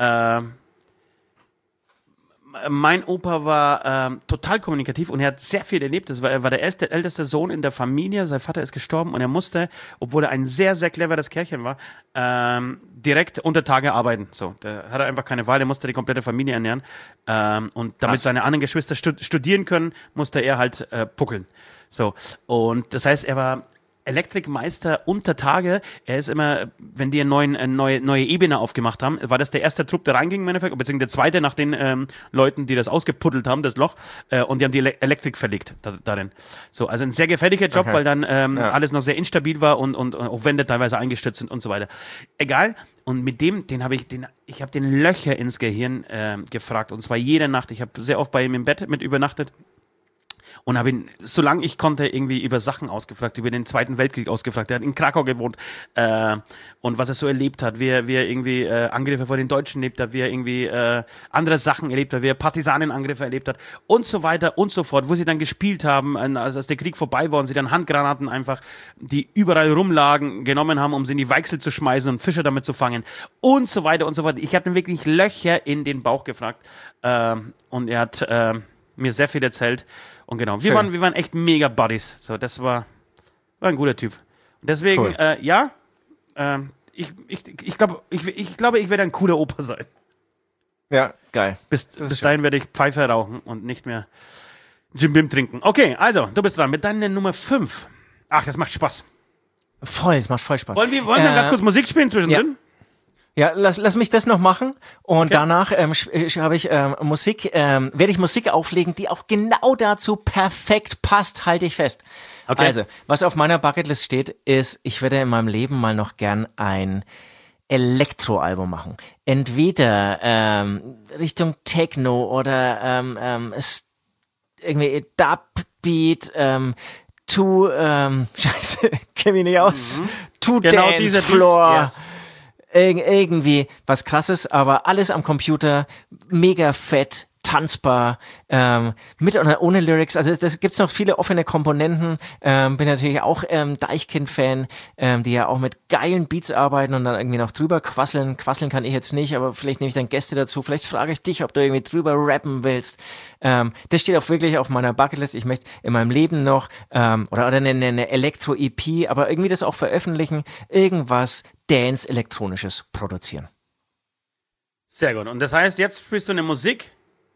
Mein Opa war total kommunikativ und er hat sehr viel erlebt. Er war der älteste Sohn in der Familie. Sein Vater ist gestorben und er musste, obwohl er ein sehr, sehr cleveres Kerlchen war, direkt unter Tage arbeiten. So, da hat er einfach keine Wahl. Er musste die komplette Familie ernähren. Und damit seine anderen Geschwister studieren können, musste er halt puckeln. So, und das heißt, er war Elektrikmeister unter Tage. Er ist immer, wenn die eine neue Ebene aufgemacht haben, war das der erste Trupp, der reinging, beziehungsweise der zweite nach den Leuten, die das ausgepuddelt haben, das Loch, und die haben die Elektrik verlegt darin. So, also ein sehr gefährlicher Job, weil dann alles noch sehr instabil war und auch Wände teilweise eingestürzt sind und so weiter. Egal. Und mit dem, ich habe den Löcher ins Gehirn gefragt, und zwar jede Nacht. Ich habe sehr oft bei ihm im Bett mit übernachtet. Und habe ihn, solange ich konnte, irgendwie über Sachen ausgefragt, über den Zweiten Weltkrieg ausgefragt. Er hat in Krakau gewohnt und was er so erlebt hat, wie er irgendwie Angriffe vor den Deutschen erlebt hat, wie er irgendwie andere Sachen erlebt hat, wie er Partisanenangriffe erlebt hat und so weiter und so fort, wo sie dann gespielt haben, als der Krieg vorbei war und sie dann Handgranaten einfach, die überall rumlagen, genommen haben, um sie in die Weichsel zu schmeißen und Fische damit zu fangen und so weiter und so fort. Ich habe ihn wirklich Löcher in den Bauch gefragt und er hat mir sehr viel erzählt. Und genau, wir waren echt mega Buddies. So, das war ein guter Typ. Und deswegen, cool. Ich glaube, ich werde ein cooler Opa sein. Ja, geil. Bis dahin werde ich Pfeife rauchen und nicht mehr Jim Bim trinken. Okay, also, du bist dran mit deiner Nummer 5. Ach, das macht Spaß. Voll, es macht voll Spaß. Wollen wir ganz kurz Musik spielen zwischendrin? Ja, lass mich das noch machen und danach habe ich werde ich Musik auflegen, die auch genau dazu perfekt passt, halte ich fest. Okay. Also, was auf meiner Bucketlist steht, ist, ich werde in meinem Leben mal noch gern ein Elektroalbum machen. Entweder Richtung Techno oder irgendwie Dubbeat, scheiße, kenne mich nicht aus, Genau Dance Floor. Yes. Irgendwie was Krasses, aber alles am Computer, mega fett, tanzbar, mit oder ohne Lyrics. Also das gibt's noch viele offene Komponenten. Bin natürlich auch Deichkind-Fan, die ja auch mit geilen Beats arbeiten und dann irgendwie noch drüber quasseln. Quasseln kann ich jetzt nicht, aber vielleicht nehme ich dann Gäste dazu. Vielleicht frage ich dich, ob du irgendwie drüber rappen willst. Das steht auch wirklich auf meiner Bucketlist. Ich möchte in meinem Leben noch oder eine Elektro-EP, aber irgendwie das auch veröffentlichen, irgendwas Dance-Elektronisches produzieren. Sehr gut. Und das heißt, jetzt spielst du eine Musik,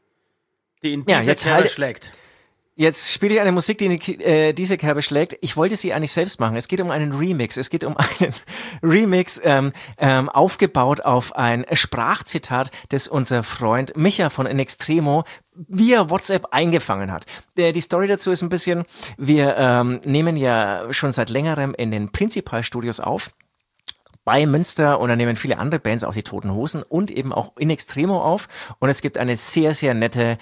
die in diese Kerbe schlägt. Jetzt spiele ich eine Musik, die in diese Kerbe schlägt. Ich wollte sie eigentlich selbst machen. Es geht um einen Remix. Es geht um einen Remix, aufgebaut auf ein Sprachzitat, das unser Freund Micha von In Extremo via WhatsApp eingefangen hat. Die Story dazu ist ein bisschen, wir nehmen ja schon seit längerem in den Prinzipal-Studios auf. Bei Münster und dann nehmen viele andere Bands, auch die Toten Hosen und eben auch In Extremo auf. Und es gibt eine sehr, sehr nette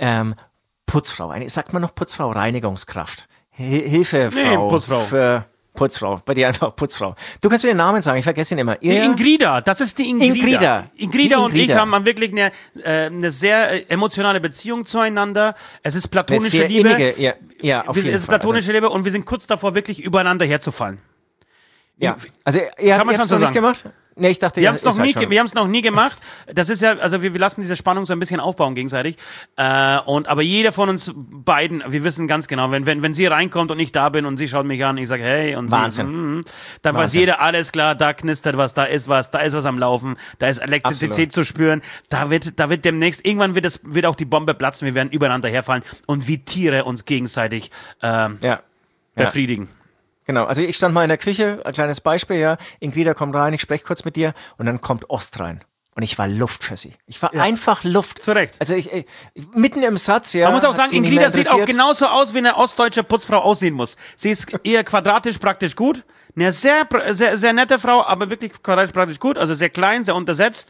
Putzfrau. Sagt man noch Putzfrau? Reinigungskraft. Hilfefrau. Putzfrau. Für Putzfrau. Bei dir einfach Putzfrau. Du kannst mir den Namen sagen, ich vergesse ihn immer. Ingrida, das ist die Ingrida. Ingrida und ich Ingrida. haben wirklich eine sehr emotionale Beziehung zueinander. Es ist platonische Sehr Liebe. innige, ja, auf jeden Fall. Es ist platonische Liebe und wir sind kurz davor, wirklich übereinander herzufallen. Ja, also ihr habt es noch nicht gemacht? Nee, ich dachte, wir haben es noch nie gemacht. Das ist ja, also wir lassen diese Spannung so ein bisschen aufbauen gegenseitig. Aber jeder von uns beiden, wir wissen ganz genau, wenn sie reinkommt und ich da bin und sie schaut mich an, ich sage hey und Wahnsinn. Dann weiß jeder, alles klar, da knistert was, da ist was am Laufen, da ist Elektrizität zu spüren, da wird demnächst, irgendwann wird auch die Bombe platzen, wir werden übereinander herfallen und wie Tiere uns gegenseitig befriedigen. Genau, also ich stand mal in der Küche, ein kleines Beispiel, ja, Ingrida kommt rein, ich spreche kurz mit dir und dann kommt Ost rein. Und ich war Luft für sie. Ich war einfach Luft. Zu Recht. Also ich mitten im Satz, ja. Man muss auch sagen, Ingrida sieht auch genauso aus, wie eine ostdeutsche Putzfrau aussehen muss. Sie ist eher quadratisch praktisch gut. Eine sehr, sehr, sehr nette Frau, aber wirklich quadratisch praktisch gut. Also sehr klein, sehr untersetzt.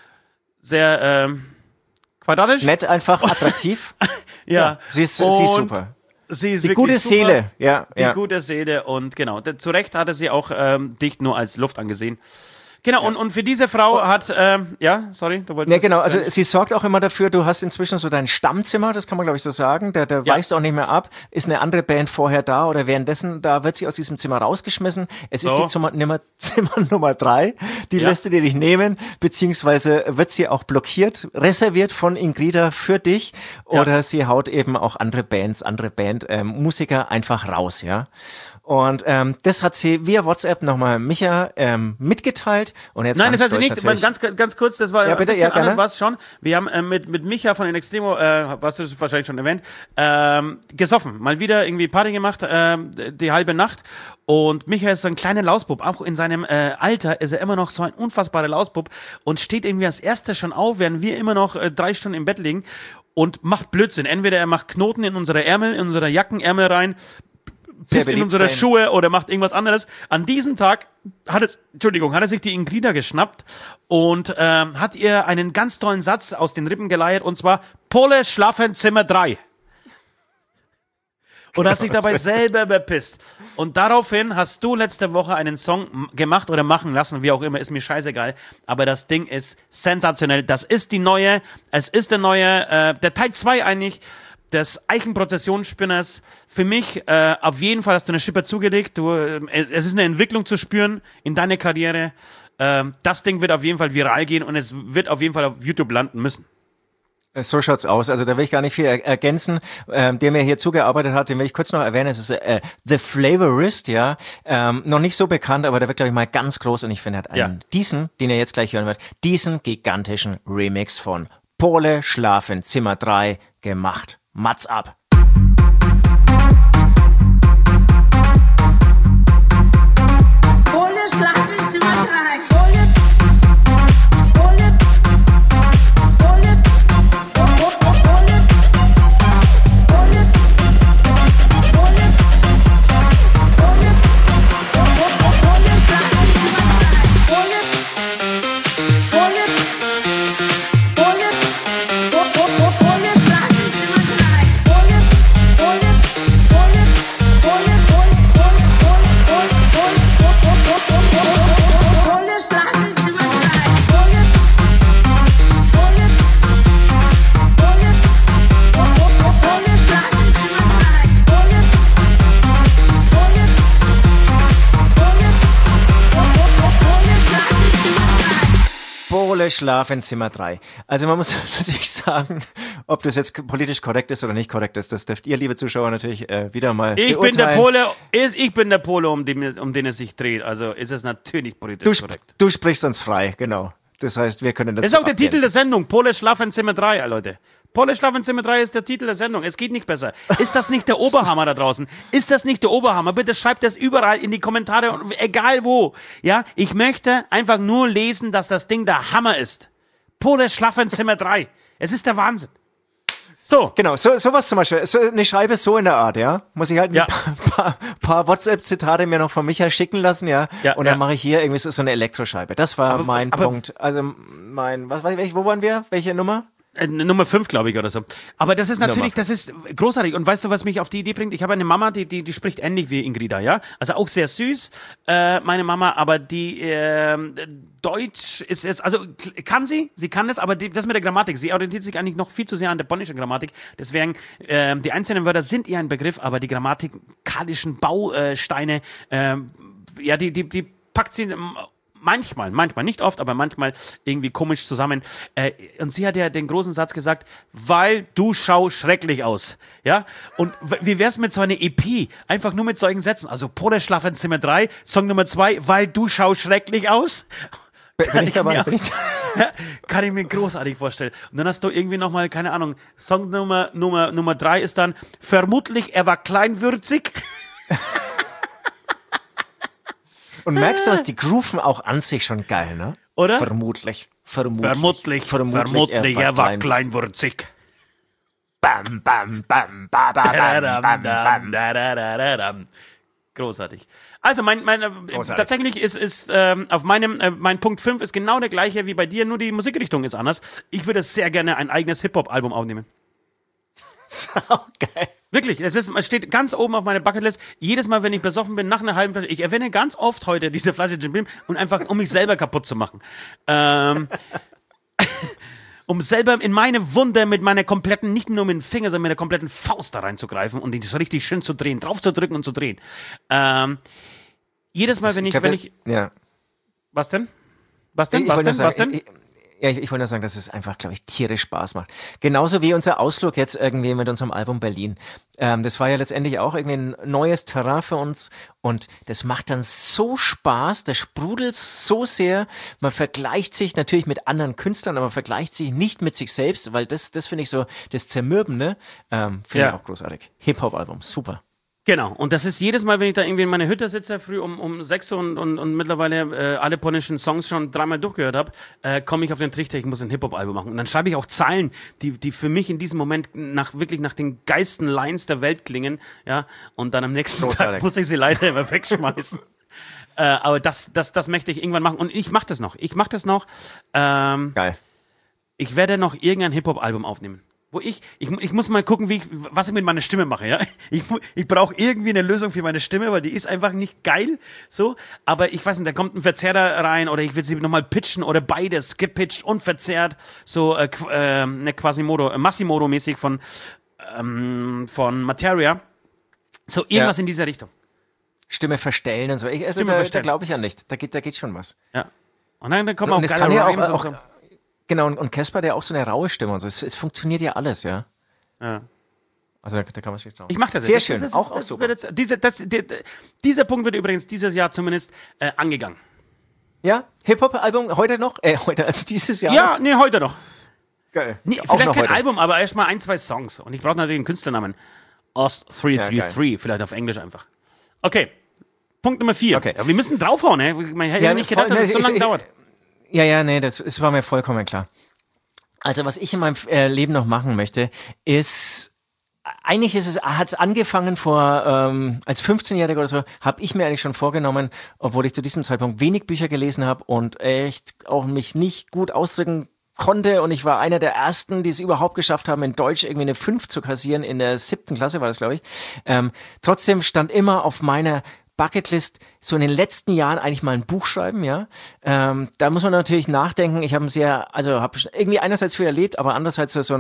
Sehr quadratisch. Nett, einfach attraktiv. Ja. Sie ist super. Sie ist die wirklich gute super. Seele, ja. Die gute Seele und genau. Zu Recht hatte sie auch dich nur als Luft angesehen. Genau, ja. und für diese Frau hat, sorry, du wolltest... Ja, genau, also sie sorgt auch immer dafür, du hast inzwischen so dein Stammzimmer, das kann man glaube ich so sagen, der weicht auch nicht mehr ab, ist eine andere Band vorher da oder währenddessen, da wird sie aus diesem Zimmer rausgeschmissen, es ist die Zimmer Nummer 3, die lässt du dir nicht nehmen, beziehungsweise wird sie auch blockiert, reserviert von Ingrida für dich oder sie haut eben auch andere Musiker einfach raus, ja. Und das hat sie via WhatsApp nochmal Micha mitgeteilt. Und jetzt nein, das hat sie nicht. Ganz kurz, das war ein bisschen anders, war es schon. Wir haben mit Micha von In Extremo, was du wahrscheinlich schon erwähnt, gesoffen. Mal wieder irgendwie Party gemacht, die halbe Nacht. Und Micha ist so ein kleiner Lausbub. Auch in seinem Alter ist er immer noch so ein unfassbarer Lausbub und steht irgendwie als Erster schon auf, während wir immer noch 3 Stunden im Bett liegen und macht Blödsinn. Entweder er macht Knoten in unsere Jackenärmel rein, pisst in unsere Schuhe oder macht irgendwas anderes. An diesem Tag hat er sich die Ingrida geschnappt und hat ihr einen ganz tollen Satz aus den Rippen geleiert und zwar Pole schlafen Zimmer 3. Und hat sich dabei selber bepisst. Und daraufhin hast du letzte Woche einen Song gemacht oder machen lassen, wie auch immer, ist mir scheißegal. Aber das Ding ist sensationell. Das ist der Teil 2 eigentlich, des Eichenprozessionsspinners. Für mich auf jeden Fall hast du eine Schippe zugelegt. Es ist eine Entwicklung zu spüren in deiner Karriere. Das Ding wird auf jeden Fall viral gehen und es wird auf jeden Fall auf YouTube landen müssen. So schaut's aus. Also da will ich gar nicht viel ergänzen. Der mir hier zugearbeitet hat, den will ich kurz noch erwähnen. Es ist The Flavorist, ja. Noch nicht so bekannt, aber der wird, glaube ich, mal ganz groß. Und ich finde, er hat diesen, den ihr jetzt gleich hören werdet, diesen gigantischen Remix von Pole schlafen Zimmer 3 gemacht. Mats ab. Pole schlafen Zimmer 3. Pole Schlaf in Zimmer 3. Also man muss natürlich sagen, ob das jetzt politisch korrekt ist oder nicht korrekt ist, das dürft ihr, liebe Zuschauer, natürlich wieder mal beurteilen. Ich bin der Pole, um den es sich dreht. Also ist es natürlich politisch korrekt. Du sprichst uns frei, genau. Das heißt, wir können das ist auch der Titel der Sendung, Pole Schlaf in Zimmer 3, Leute. Pole Schlaf in Zimmer 3 ist der Titel der Sendung. Es geht nicht besser. Ist das nicht der Oberhammer da draußen? Ist das nicht der Oberhammer? Bitte schreibt das überall in die Kommentare, egal wo. Ja, ich möchte einfach nur lesen, dass das Ding der Hammer ist. Pole Schlaf in Zimmer 3. Es ist der Wahnsinn. So. Genau, sowas zum Beispiel. So eine Schreibe so in der Art, ja. Muss ich halt ein paar WhatsApp-Zitate mir noch von Micha schicken lassen, ja. Und dann mache ich hier irgendwie so eine Elektroscheibe. Das war mein Punkt. Also wo waren wir? Welche Nummer? Nummer 5, glaube ich, oder so. Aber das ist natürlich, das ist großartig. Und weißt du, was mich auf die Idee bringt? Ich habe eine Mama, die spricht ähnlich wie Ingrida, ja? Also auch sehr süß, meine Mama, aber die Deutsch ist jetzt, also kann sie kann das, aber das mit der Grammatik, sie orientiert sich eigentlich noch viel zu sehr an der polnischen Grammatik. Deswegen, die einzelnen Wörter sind ihr ein Begriff, aber die grammatikalischen Bausteine, die packt sie manchmal, nicht oft, aber manchmal irgendwie komisch zusammen. Und sie hat ja den großen Satz gesagt, weil du schau schrecklich aus. Ja? Und wie wär's mit so einer EP? Einfach nur mit solchen Sätzen. Also Pole Schlaf in Zimmer 3, Song Nummer 2, weil du schau schrecklich aus. Bin ich dabei? Kann ich mir großartig vorstellen. Und dann hast du irgendwie nochmal, keine Ahnung, Song Nummer 3 ist dann, vermutlich, er war kleinwürzig. Und merkst du was, die grooven auch an sich schon geil, ne? Oder? Vermutlich, er war kleinwürzig. Bam, bam, bam, bam, bam, bam, bam. Großartig. Also tatsächlich ist auf mein Punkt 5 ist genau der gleiche wie bei dir, nur die Musikrichtung ist anders. Ich würde sehr gerne ein eigenes Hip-Hop-Album aufnehmen. So geil. Wirklich, es steht ganz oben auf meiner Bucketlist. Jedes Mal, wenn ich besoffen bin, nach einer halben Flasche, ich erwähne ganz oft heute diese Flasche Jim Beam und einfach, um mich selber kaputt zu machen. Um selber in meine Wunde mit meiner kompletten, nicht nur mit dem Finger, sondern mit der kompletten Faust da reinzugreifen und die so richtig schön zu drehen, drauf zu drücken und zu drehen. Jedes Mal, wenn ich... Ja. Was denn? Ich wollte nur sagen, dass es einfach, glaube ich, tierisch Spaß macht. Genauso wie unser Ausflug jetzt irgendwie mit unserem Album Berlin. Das war ja letztendlich auch irgendwie ein neues Terrain für uns und das macht dann so Spaß, das sprudelt so sehr. Man vergleicht sich natürlich mit anderen Künstlern, aber man vergleicht sich nicht mit sich selbst, weil das finde ich so, das Zermürbende, finde ich auch großartig. Hip-Hop-Album, super. Genau, und das ist jedes Mal, wenn ich da irgendwie in meiner Hütte sitze, früh um 6 und mittlerweile alle polnischen Songs schon 3-mal durchgehört habe, komme ich auf den Trichter, ich muss ein Hip-Hop-Album machen. Und dann schreibe ich auch Zeilen, die für mich in diesem Moment wirklich nach den geilsten Lines der Welt klingen, ja, und dann am nächsten Tag muss ich sie leider immer wegschmeißen. Aber das möchte ich irgendwann machen und ich mache das noch. Geil. Ich werde noch irgendein Hip-Hop-Album aufnehmen. Wo ich muss mal gucken, was ich mit meiner Stimme mache, ja. Ich brauche irgendwie eine Lösung für meine Stimme, weil die ist einfach nicht geil, so. Aber ich weiß nicht, da kommt ein Verzerrer rein oder ich will sie nochmal pitchen oder beides, gepitcht und verzerrt, so, Massimodo-mäßig von Materia. So, irgendwas in dieser Richtung. Stimme verstellen und so. Da glaube ich ja nicht. Da geht schon was. Ja. Und dann kommen auch geile Rhymes und so. Genau, und Casper, der auch so eine raue Stimme und so. Es funktioniert ja alles, ja. Ja. Also da kann man sich drauf. Ich mache das sehr jetzt. Schön, auch super. Dieser Punkt wird übrigens dieses Jahr zumindest angegangen. Ja? Hip-Hop-Album heute noch? Also dieses Jahr? Ja, nee, heute noch. Geil. Nee, vielleicht kein Album, aber erstmal 1, 2 Songs. Und ich brauche natürlich einen Künstlernamen. Ost333, vielleicht auf Englisch einfach. Okay, Punkt Nummer 4. Okay. Ja, wir müssen draufhauen, ne? Man hätte nicht gedacht, dass es so lange dauert. Das war mir vollkommen klar. Also was ich in meinem Leben noch machen möchte, ist, eigentlich hat es angefangen als 15-Jähriger oder so, habe ich mir eigentlich schon vorgenommen, obwohl ich zu diesem Zeitpunkt wenig Bücher gelesen habe und echt auch mich nicht gut ausdrücken konnte und ich war einer der ersten, die es überhaupt geschafft haben, in Deutsch irgendwie eine 5 zu kassieren, in der 7. Klasse war das, glaube ich. Trotzdem stand immer auf meiner Bucketlist so in den letzten Jahren eigentlich mal ein Buch schreiben, ja. Da muss man natürlich nachdenken. Ich habe habe irgendwie einerseits viel erlebt, aber andererseits so ein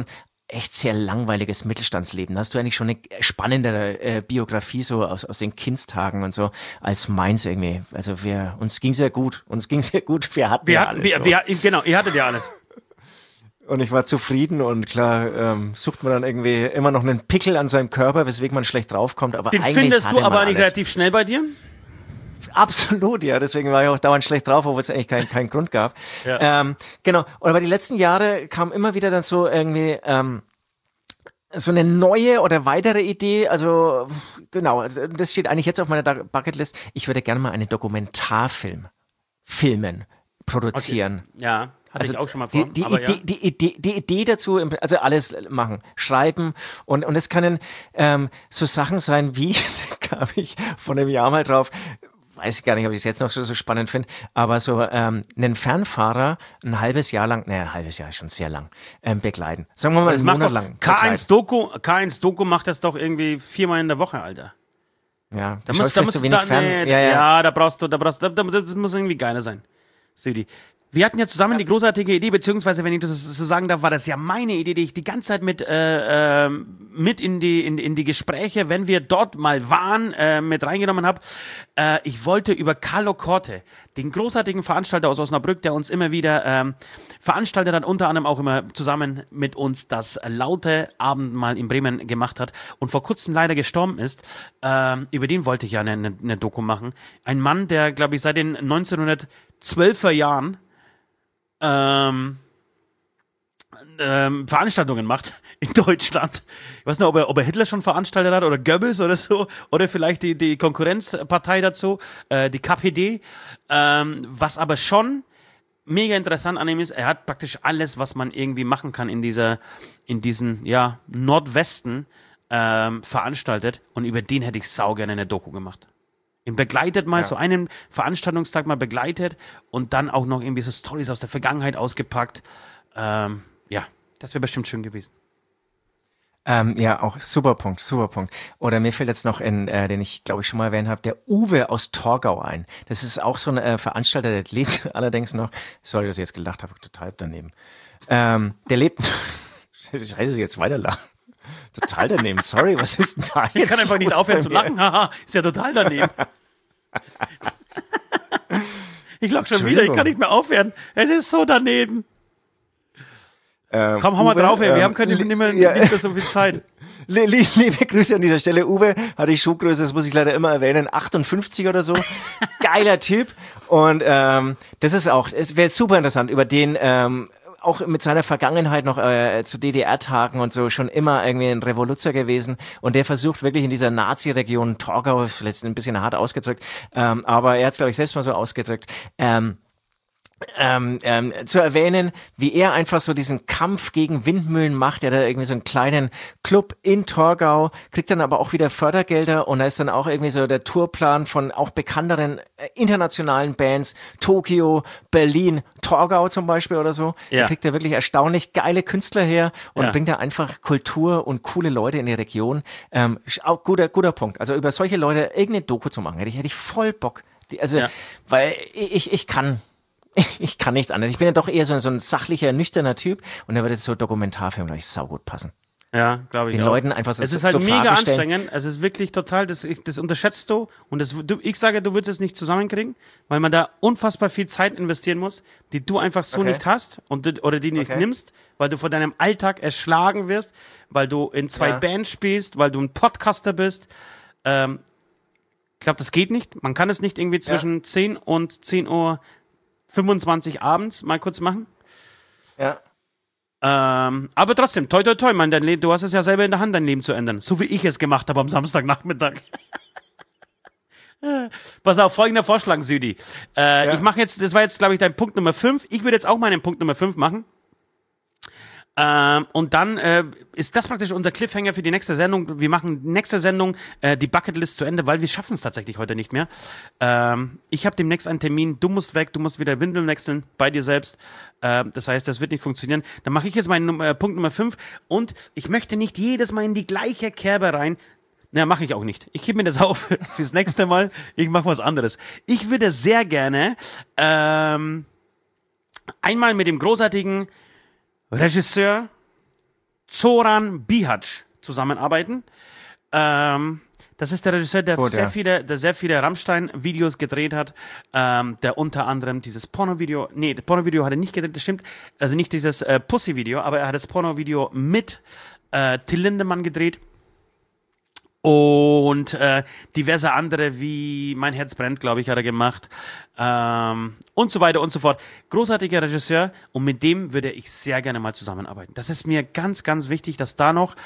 echt sehr langweiliges Mittelstandsleben. Hast du eigentlich schon eine spannendere Biografie so aus den Kindstagen und so als meins irgendwie? Also uns ging sehr gut. Wir hatten alles. Genau, ihr hattet ja alles. Und ich war zufrieden und klar sucht man dann irgendwie immer noch einen Pickel an seinem Körper, weswegen man schlecht draufkommt. Aber den eigentlich findest hatte du man aber nicht alles. relativ schnell bei dir? Absolut, ja. Deswegen war ich auch dauernd schlecht drauf, obwohl es eigentlich keinen Grund gab. Ja. Genau. Und aber die letzten Jahre kam immer wieder dann so irgendwie so eine neue oder weitere Idee. Also genau, also das steht eigentlich jetzt auf meiner Bucketlist. Ich würde gerne mal einen Dokumentarfilm produzieren. Okay. Ja, hatte ich auch schon mal vor. Die Idee dazu, also alles machen, schreiben und es können so Sachen sein wie, da kam ich vor einem Jahr mal drauf, weiß ich gar nicht, ob ich es jetzt noch so spannend finde, aber so einen Fernfahrer ein halbes Jahr lang, ein halbes Jahr ist schon sehr lang, begleiten. Sagen wir mal einen Monat lang. K1 Doku macht das doch irgendwie 4-mal in der Woche, Alter. Ja, da muss das muss irgendwie geiler sein. Südi. Wir hatten ja zusammen die großartige Idee, beziehungsweise, wenn ich das so sagen darf, war das ja meine Idee, die ich die ganze Zeit mit in die Gespräche, wenn wir dort mal waren, mit reingenommen habe. Ich wollte über Carlo Corte, den großartigen Veranstalter aus Osnabrück, der uns immer wieder veranstaltet hat, unter anderem auch immer zusammen mit uns das laute Abendmahl in Bremen gemacht hat und vor kurzem leider gestorben ist. Über den wollte ich ja eine Doku machen. Ein Mann, der, glaube ich, seit den 1912er Jahren Veranstaltungen macht in Deutschland. Ich weiß nicht, ob er Hitler schon veranstaltet hat oder Goebbels oder so, oder vielleicht die Konkurrenzpartei dazu, die KPD. Was aber schon mega interessant an ihm ist, er hat praktisch alles, was man irgendwie machen kann in diesen Nordwesten veranstaltet, und über den hätte ich saugerne eine Doku gemacht. Ihn begleitet mal, so einen Veranstaltungstag mal begleitet und dann auch noch irgendwie so Storys aus der Vergangenheit ausgepackt. Das wäre bestimmt schön gewesen. Ja, auch super Punkt. Oder mir fällt jetzt noch den ich glaube ich schon mal erwähnt habe, der Uwe aus Torgau ein. Das ist auch so ein Veranstalter, der lebt allerdings noch, sorry, dass ich jetzt gelacht habe, total daneben. Der lebt, scheiße, jetzt weiterlachen. Total daneben, sorry, was ist denn da jetzt? Ich kann einfach nicht aufhören zu lachen, haha, ist ja total daneben. Ich lach schon wieder, ich kann nicht mehr aufhören. Es ist so daneben. Komm, hau mal drauf, ey. Wir haben nicht mehr so viel Zeit. Liebe Grüße an dieser Stelle. Uwe hatte ich Schuhgröße, das muss ich leider immer erwähnen, 58 oder so. Geiler Typ. Und das ist auch, es wäre super interessant, über den auch mit seiner Vergangenheit noch zu DDR-Tagen und so schon immer irgendwie ein Revoluzer gewesen, und der versucht wirklich in dieser Nazi-Region Torgau, vielleicht ein bisschen hart ausgedrückt, aber er hat es, glaube ich, selbst mal so ausgedrückt, zu erwähnen, wie er einfach so diesen Kampf gegen Windmühlen macht. Er hat da irgendwie so einen kleinen Club in Torgau, kriegt dann aber auch wieder Fördergelder, und da ist dann auch irgendwie so der Tourplan von auch bekannteren internationalen Bands, Tokio, Berlin, Torgau zum Beispiel oder so. Ja. Da kriegt er wirklich erstaunlich geile Künstler her und bringt da einfach Kultur und coole Leute in die Region. Auch guter Punkt. Also über solche Leute irgendeine Doku zu machen, hätte ich voll Bock. Weil ich kann nichts anderes. Ich bin ja doch eher so ein sachlicher, nüchterner Typ, und da würde jetzt so Dokumentarfilm, glaube ich, saugut passen. Ja, glaube ich. Den auch. Leuten einfach so Es ist halt so mega Fragen stellen. anstrengend. Es ist wirklich total, das unterschätzt du. Und ich sage, du würdest es nicht zusammenkriegen, weil man da unfassbar viel Zeit investieren muss, die du einfach so nicht hast oder die nicht nimmst, weil du vor deinem Alltag erschlagen wirst, weil du in 2 Bands spielst, weil du ein Podcaster bist. Ich glaube, das geht nicht. Man kann es nicht irgendwie zwischen 10 und 10:25 Uhr abends mal kurz machen. Ja. Aber trotzdem, toi, toi, toi, Mann, du hast es ja selber in der Hand, dein Leben zu ändern. So wie ich es gemacht habe am Samstagnachmittag. Pass auf, folgender Vorschlag, Südi. Ich mache jetzt, das war jetzt, glaube ich, dein Punkt Nummer 5. Ich würde jetzt auch meinen Punkt Nummer 5 machen. Und dann ist das praktisch unser Cliffhanger für die nächste Sendung. Wir machen nächste Sendung die Bucketlist zu Ende, weil wir schaffen es tatsächlich heute nicht mehr. Ich habe demnächst einen Termin, du musst weg, du musst wieder Windeln wechseln bei dir selbst. Das heißt, das wird nicht funktionieren. Dann mache ich jetzt meinen Punkt Nummer 5, und ich möchte nicht jedes Mal in die gleiche Kerbe rein. Na, mache ich auch nicht. Ich gebe mir das auf fürs nächste Mal. Ich mache was anderes. Ich würde sehr gerne einmal mit dem großartigen Regisseur, Zoran Bihac zusammenarbeiten. Das ist der Regisseur, der sehr viele Rammstein-Videos gedreht hat, der unter anderem dieses Porno-Video, das Porno-Video hat er nicht gedreht, das stimmt, also nicht dieses Pussy-Video, aber er hat das Porno-Video mit Till Lindemann gedreht und diverse andere, wie Mein Herz brennt, glaube ich, hat er gemacht und so weiter und so fort. Großartiger Regisseur und mit dem würde ich sehr gerne mal zusammenarbeiten. Das ist mir ganz, ganz wichtig, dass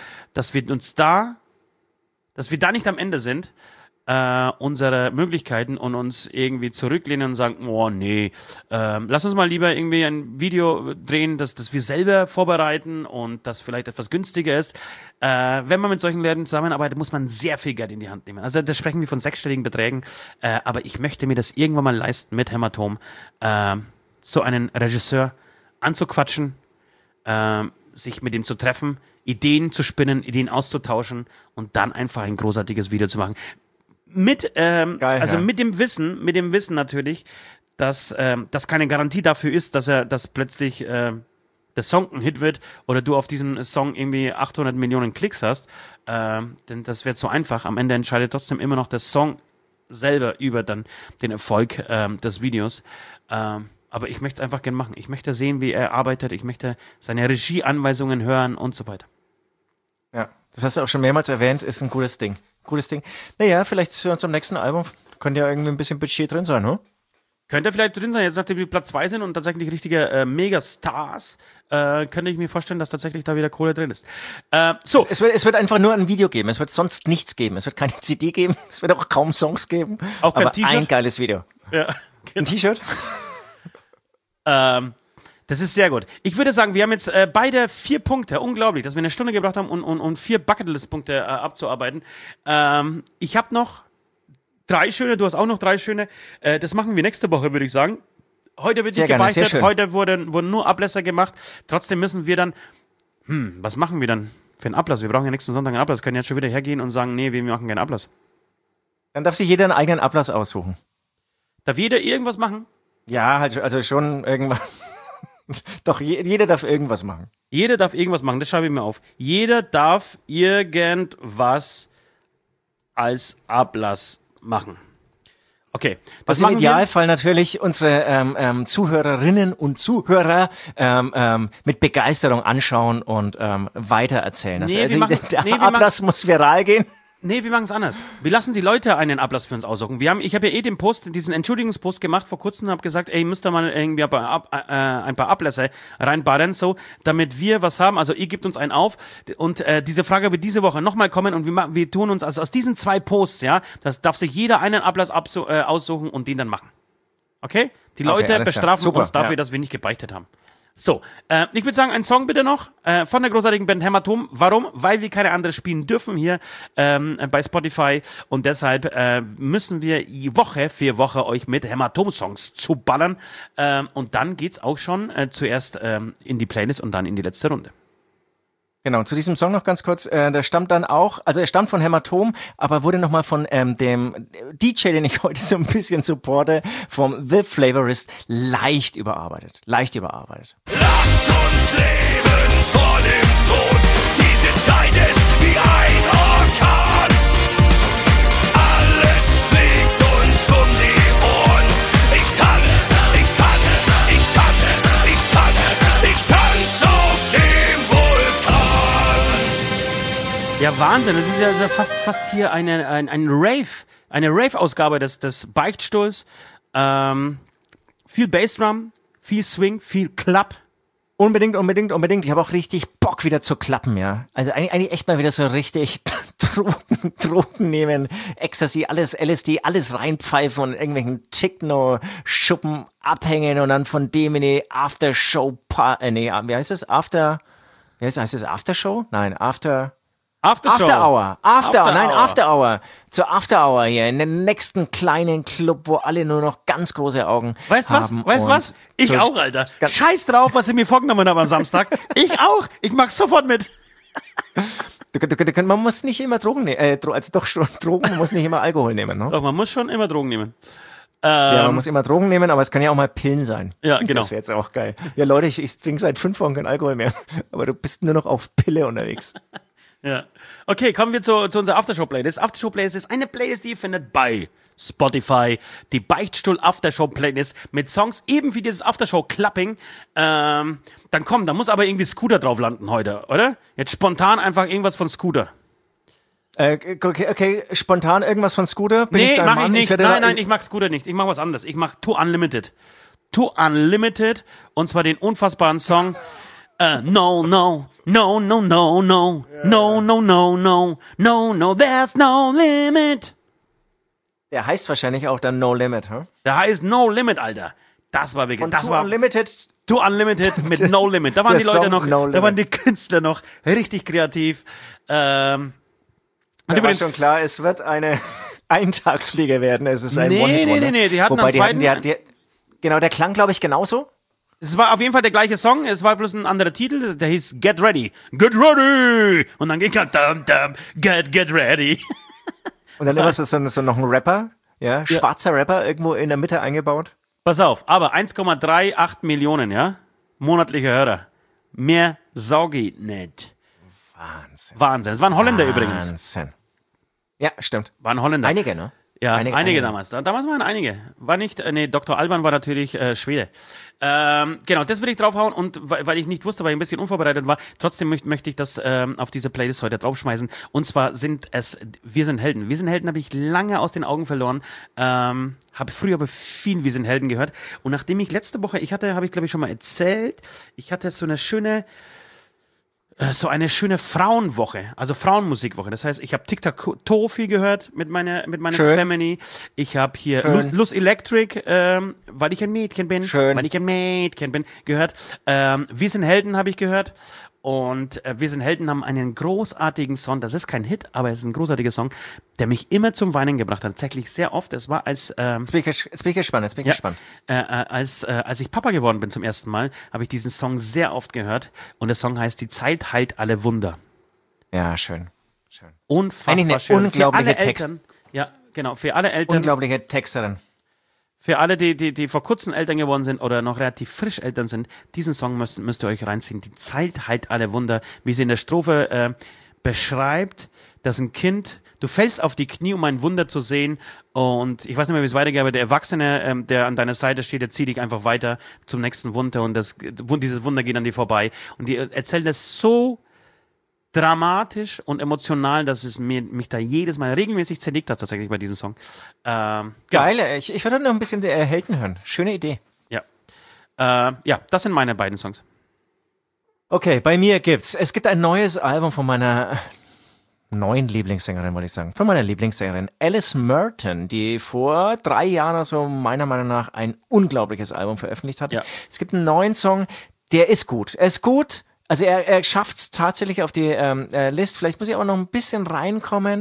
wir da nicht am Ende sind, unsere Möglichkeiten und uns irgendwie zurücklehnen und sagen, oh nee, lass uns mal lieber irgendwie ein Video drehen, das wir selber vorbereiten und das vielleicht etwas günstiger ist. Wenn man mit solchen Leuten zusammenarbeitet, muss man sehr viel Geld in die Hand nehmen. Also da sprechen wir von 6-stelligen Beträgen, aber ich möchte mir das irgendwann mal leisten, mit Hämatom so einen Regisseur anzuquatschen, sich mit ihm zu treffen, Ideen zu spinnen, Ideen auszutauschen und dann einfach ein großartiges Video zu machen. Mit dem Wissen natürlich, dass das keine Garantie dafür ist, dass plötzlich der Song ein Hit wird oder du auf diesen Song irgendwie 800 Millionen Klicks hast, denn das wird so einfach. Am Ende entscheidet trotzdem immer noch der Song selber über dann den Erfolg des Videos. Aber ich möchte es einfach gerne machen. Ich möchte sehen, wie er arbeitet. Ich möchte seine Regieanweisungen hören und so weiter. Ja, das hast du auch schon mehrmals erwähnt, ist ein gutes Ding. Naja, vielleicht für uns am nächsten Album könnte ja irgendwie ein bisschen Budget drin sein, ne? Könnte vielleicht drin sein, jetzt nachdem wir Platz 2 sind und tatsächlich richtige Megastars, könnte ich mir vorstellen, dass tatsächlich da wieder Kohle drin ist. So. Es wird einfach nur ein Video geben, es wird sonst nichts geben, es wird keine CD geben, es wird auch kaum Songs geben, auch kein aber T-Shirt? Ein geiles Video. Ja, genau. Ein T-Shirt? Das ist sehr gut. Ich würde sagen, wir haben jetzt beide 4 Punkte. Unglaublich, dass wir eine Stunde gebraucht haben, um 4 Bucketlist-Punkte abzuarbeiten. Ich habe noch 3 schöne, du hast auch noch 3 schöne. Das machen wir nächste Woche, würde ich sagen. Heute wird nicht gebeichtet, heute wurden nur Ablässe gemacht. Trotzdem müssen wir dann, was machen wir dann für einen Ablass? Wir brauchen ja nächsten Sonntag einen Ablass. Wir können jetzt schon wieder hergehen und sagen, nee, wir machen keinen Ablass. Dann darf sich jeder einen eigenen Ablass aussuchen. Darf jeder irgendwas machen? Ja, also schon irgendwann. Doch, jeder darf irgendwas machen. Jeder darf irgendwas machen, das schreibe ich mir auf. Jeder darf irgendwas als Ablass machen. Okay. Was im Idealfall natürlich unsere Zuhörerinnen und Zuhörer mit Begeisterung anschauen und weitererzählen. Der Ablass muss viral gehen. Nee, wir machen es anders. Wir lassen die Leute einen Ablass für uns aussuchen. Ich habe ja diesen Entschuldigungspost gemacht vor kurzem und habe gesagt, müsst ihr mal irgendwie ein paar Ablässe reinbarren, so, damit wir was haben. Also ihr gebt uns einen auf und diese Frage wird diese Woche nochmal kommen und wir tun uns, also aus diesen 2 Posts, ja, das darf sich jeder einen Ablass aussuchen und den dann machen. Okay? Die Leute bestrafen uns dafür, dass wir nicht gebeichtet haben. So, ich würde sagen, ein Song bitte noch von der großartigen Band Hämatom. Warum? Weil wir keine andere spielen dürfen hier bei Spotify und deshalb müssen wir Woche für Woche euch mit Hämatom-Songs zuballern und dann geht's auch schon zuerst in die Playlist und dann in die letzte Runde. Genau, zu diesem Song noch ganz kurz, der stammt dann auch, also er stammt von Hämatom, aber wurde nochmal von dem DJ, den ich heute so ein bisschen supporte, vom The Flavorist leicht überarbeitet. Lasst uns leben vor dem Tod, diese Zeit ist wie ein Orkan. Alles fliegt uns um die Ohren. Ich tanz auf dem Vulkan. Ja, Wahnsinn, das ist ja fast hier eine Rave-Ausgabe des Beichtstuhls. Viel Bassdrum, viel Swing, viel Klapp. Unbedingt. Ich habe auch richtig Bock wieder zu klappen, ja. Also eigentlich echt mal wieder so richtig Drogen nehmen, Ecstasy, alles LSD, alles reinpfeifen und irgendwelchen Techno-Schuppen abhängen und dann von dem in die Aftershow, wie heißt das? Heißt es Aftershow? Nein, After Hour. Zur After Hour hier in den nächsten kleinen Club, wo alle nur noch ganz große Augen haben. Weißt du was? Ich auch, Alter. Scheiß drauf, was ich mir vorgenommen habe am Samstag. Ich auch. Ich mach's sofort mit. Man muss nicht immer Drogen nehmen. Drogen, man muss nicht immer Alkohol nehmen, ne? Doch, man muss schon immer Drogen nehmen. Ja, man muss immer Drogen nehmen, aber es kann ja auch mal Pillen sein. Ja, genau. Das wäre jetzt auch geil. Ja, Leute, ich trinke seit 5 Wochen keinen Alkohol mehr. Aber du bist nur noch auf Pille unterwegs. Ja. Okay, kommen wir zu unserer Aftershow-Playlist. Aftershow-Playlist ist eine Playlist, die ihr findet bei Spotify. Die Beichtstuhl Aftershow-Playlist mit Songs eben wie dieses Aftershow-Clapping. Dann muss aber irgendwie Scooter drauf landen heute, oder? Jetzt spontan einfach irgendwas von Scooter. Okay, spontan irgendwas von Scooter? Mach ich nicht. Nein, ich mag Scooter nicht. Ich mach was anderes. Ich mach Too Unlimited. Too Unlimited, und zwar den unfassbaren Song No, no, no, no, no, no, no, no, no, no, no, no, there's no limit. Der heißt wahrscheinlich auch dann No Limit, hm? Der heißt No Limit, Alter. Das war wirklich, das war Unlimited. Too Unlimited mit No Limit. Da waren die Leute noch, No da waren die Künstler noch richtig kreativ. Da war schon klar, es wird eine Eintagsfliege werden. Es ist ein One-Hit-Wonder. Nee, die hatten Wobei am zweiten... genau, der klang, glaube ich, genauso. Es war auf jeden Fall der gleiche Song, es war bloß ein anderer Titel, der hieß Get Ready. Get Ready! Und dann ging halt Get Ready. Und dann immer so noch ein Rapper, ja, schwarzer Rapper, irgendwo in der Mitte eingebaut. Pass auf, aber 1,38 Millionen, ja, monatliche Hörer. Mehr Sau geht nicht. Wahnsinn. Es waren Holländer übrigens. Wahnsinn. Ja, stimmt. Waren Holländer. Einige, ne? Ja, einige damals. Damals waren einige. War nicht, Dr. Alban war natürlich Schwede. Genau, das will ich draufhauen, und weil ich nicht wusste, weil ich ein bisschen unvorbereitet war, trotzdem möchte ich das auf diese Playlist heute draufschmeißen. Und zwar sind es Wir sind Helden. Wir sind Helden habe ich lange aus den Augen verloren. Habe früher aber viel Wir sind Helden gehört. Und nachdem ich letzte Woche, habe ich glaube ich schon mal erzählt, ich hatte so eine schöne Frauenwoche, also Frauenmusikwoche. Das heißt, ich habe Tic-Tac-Toe viel gehört mit meiner Family. Ich habe hier Luz Electric, weil ich ein Mädchen bin. Gehört. Wir sind Helden habe ich gehört. Und Wir sind Helden haben einen großartigen Song. Das ist kein Hit, aber es ist ein großartiger Song, der mich immer zum Weinen gebracht hat. Tatsächlich sehr oft. Es war als... Jetzt bin ich gespannt. Als ich Papa geworden bin zum ersten Mal, habe ich diesen Song sehr oft gehört. Und der Song heißt Die Zeit heilt alle Wunder. Ja, schön. Unfassbar Eigentlich eine schön. unglaubliche Text. Ja, genau. Für alle Eltern. Unglaubliche Texterin. Für alle, die vor kurzem Eltern geworden sind oder noch relativ frisch Eltern sind, diesen Song müsst ihr euch reinziehen. Die Zeit heilt alle Wunder, wie sie in der Strophe beschreibt, dass ein Kind, du fällst auf die Knie, um ein Wunder zu sehen, und ich weiß nicht mehr, wie es weitergeht, aber der Erwachsene, der an deiner Seite steht, der zieht dich einfach weiter zum nächsten Wunder, und dieses Wunder geht an dir vorbei. Und die erzählt das so dramatisch und emotional, dass es mich da jedes Mal regelmäßig zerlegt hat, tatsächlich bei diesem Song. Geil, ich würde noch ein bisschen Helden hören. Schöne Idee. Ja, das sind meine beiden Songs. Okay, bei mir es gibt ein neues Album von meiner neuen Lieblingssängerin, wollte ich sagen. Von meiner Lieblingssängerin Alice Merton, die vor 3 Jahren oder so meiner Meinung nach ein unglaubliches Album veröffentlicht hat. Ja. Es gibt einen neuen Song, der ist gut. Er ist gut. Also er schafft es tatsächlich auf die List. Vielleicht muss ich auch noch ein bisschen reinkommen.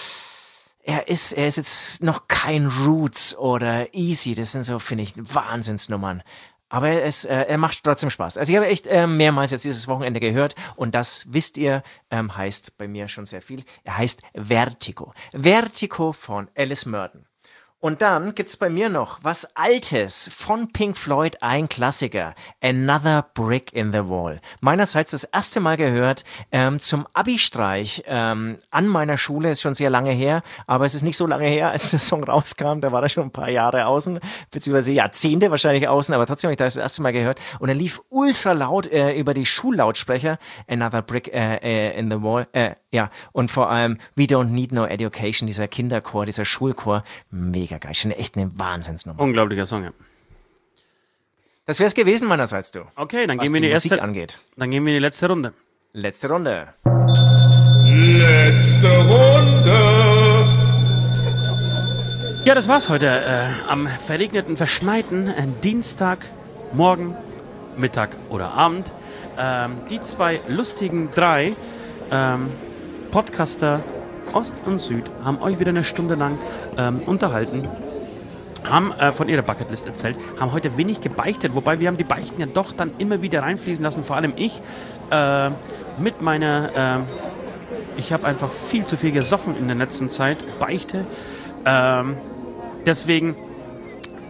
Er ist jetzt noch kein Roots oder Easy. Das sind so, finde ich, Wahnsinnsnummern. Aber er macht trotzdem Spaß. Also ich habe echt mehrmals jetzt dieses Wochenende gehört, und das, wisst ihr, heißt bei mir schon sehr viel. Er heißt Vertigo. Vertigo von Alice Merton. Und dann gibt's bei mir noch was Altes von Pink Floyd, ein Klassiker. Another Brick in the Wall. Meinerseits das erste Mal gehört zum Abi-Streich an meiner Schule. Ist schon sehr lange her, aber es ist nicht so lange her, als der Song rauskam. Da war er schon ein paar Jahre außen, beziehungsweise Jahrzehnte wahrscheinlich außen, aber trotzdem habe ich das erste Mal gehört. Und er lief ultra laut über die Schullautsprecher. Another Brick in the Wall. Ja, und vor allem We Don't Need No Education, dieser Kinderchor, dieser Schulchor. Mega geil. Schon echt eine Wahnsinnsnummer. Unglaublicher Song, ja. Das wäre es gewesen meinerseits, du. Okay, dann was gehen wir in die Musik erste angeht. Dann gehen wir in die letzte Runde. Letzte Runde. Letzte Runde. Ja, das war's heute am verregneten, verschneiten Dienstag, morgen, Mittag oder Abend. Die 2 lustigen 3 Podcaster Ost und Süd haben euch wieder eine Stunde lang unterhalten, haben von ihrer Bucketlist erzählt, haben heute wenig gebeichtet, wobei wir haben die Beichten ja doch dann immer wieder reinfließen lassen, vor allem ich mit meiner, ich habe einfach viel zu viel gesoffen in der letzten Zeit, Beichte, deswegen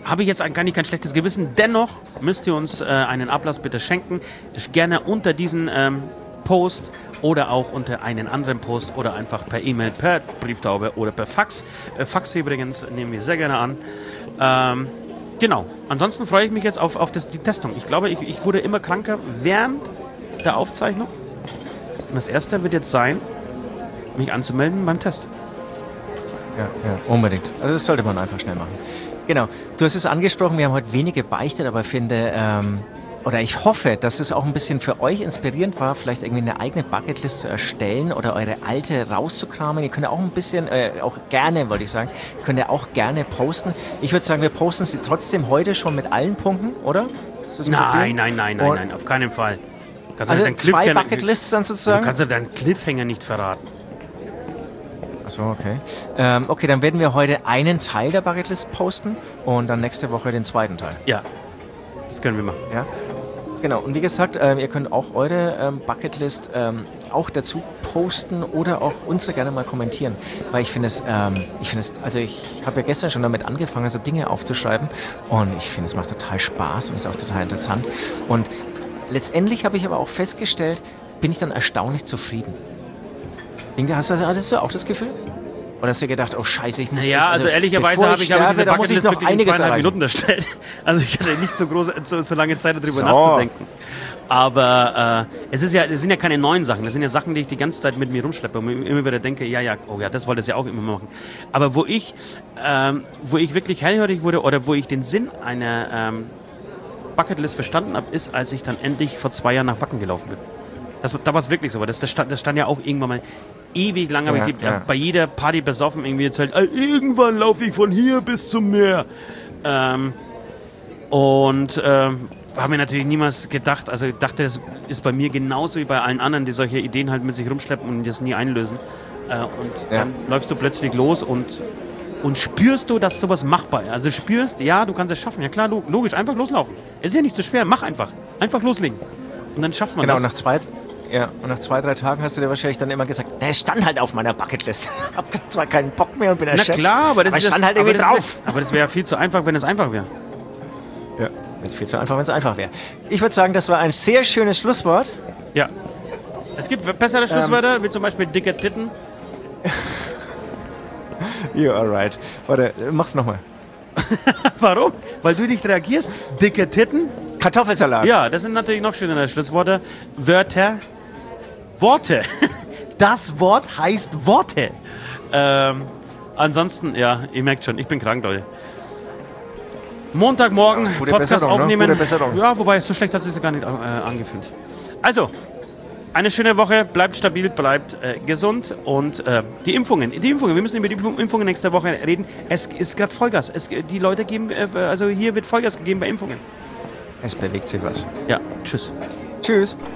habe ich jetzt gar nicht kein schlechtes Gewissen. Dennoch müsst ihr uns einen Ablass bitte schenken. Gerne unter diesen Post oder auch unter einen anderen Post oder einfach per E-Mail, per Brieftaube oder per Fax. Fax übrigens nehmen wir sehr gerne an. Genau. Ansonsten freue ich mich jetzt auf die Testung. Ich glaube, ich wurde immer kranker während der Aufzeichnung. Und das Erste wird jetzt sein, mich anzumelden beim Test. Ja, unbedingt. Also das sollte man einfach schnell machen. Genau. Du hast es angesprochen, wir haben heute wenige beichtet, aber finde, oder ich hoffe, dass es auch ein bisschen für euch inspirierend war, vielleicht irgendwie eine eigene Bucketlist zu erstellen oder eure alte rauszukramen. Ihr könnt ja auch ein bisschen, auch gerne, wollte ich sagen, könnt ihr auch gerne posten. Ich würde sagen, wir posten sie trotzdem heute schon mit allen Punkten, oder? Ist das Nein, auf keinen Fall. Also 2 Bucketlists dann sozusagen? Du kannst ja deinen Cliffhanger nicht verraten. Achso, okay. Okay, dann werden wir heute einen Teil der Bucketlist posten und dann nächste Woche den zweiten Teil. Ja, das können wir machen. Ja, genau. Und wie gesagt, ihr könnt auch eure Bucketlist auch dazu posten oder auch unsere gerne mal kommentieren, weil ich finde es, also ich habe ja gestern schon damit angefangen, so Dinge aufzuschreiben und ich finde, es macht total Spaß und ist auch total interessant und letztendlich habe ich aber auch festgestellt, bin ich dann erstaunlich zufrieden. Hattest du auch das Gefühl? Oder hast du gedacht, oh Scheiße, ich muss... Ja, also ehrlicherweise habe ich diese Bucketlist noch einiges in 2,5 Minuten erstellt. Also ich hatte nicht so lange Zeit, darüber nachzudenken. Aber es sind ja keine neuen Sachen. Das sind ja Sachen, die ich die ganze Zeit mit mir rumschleppe und immer wieder denke, das wollte ich ja auch immer machen. Aber wo ich wirklich hellhörig wurde oder wo ich den Sinn einer Bucketlist verstanden habe, ist, als ich dann endlich vor 2 Jahren nach Wacken gelaufen bin. Da war es wirklich so, aber das stand ja auch irgendwann mal ewig lang, habe ich bei jeder Party besoffen irgendwie erzählt, irgendwann laufe ich von hier bis zum Meer. Habe mir natürlich niemals gedacht, also ich dachte, das ist bei mir genauso wie bei allen anderen, die solche Ideen halt mit sich rumschleppen und das nie einlösen. Dann läufst du plötzlich los und spürst du, dass sowas machbar ist. Also spürst, ja, du kannst es schaffen. Ja klar, logisch, einfach loslaufen. Ist ja nicht so schwer, mach einfach. Einfach loslegen. Und dann schafft man das. Genau, und nach 2-3 Tagen hast du dir wahrscheinlich dann immer gesagt, es stand halt auf meiner Bucketlist. Hab zwar keinen Bock mehr und bin erschöpft. Na klar, aber es stand halt irgendwie drauf. Aber das wäre ja viel zu einfach, wenn es einfach wäre. Ja, jetzt viel zu einfach, wenn es einfach wäre. Ich würde sagen, das war ein sehr schönes Schlusswort. Ja. Es gibt bessere Schlusswörter, wie zum Beispiel dicke Titten. You're alright. Warte, mach's nochmal. Warum? Weil du nicht reagierst? Dicke Titten? Kartoffelsalat. Ja, das sind natürlich noch schönere Schlussworte. Worte. Das Wort heißt Worte. Ansonsten, ja, ihr merkt schon, ich bin krank, Leute. Montagmorgen Podcast Besserung, aufnehmen. Ne? Ja, wobei, so schlecht hat es sich gar nicht angefühlt. Also, eine schöne Woche, bleibt stabil, bleibt gesund und die Impfungen, wir müssen über die Impfungen nächste Woche reden. Es ist gerade Vollgas. Die Leute geben, also hier wird Vollgas gegeben bei Impfungen. Es bewegt sich was. Ja, tschüss. Tschüss.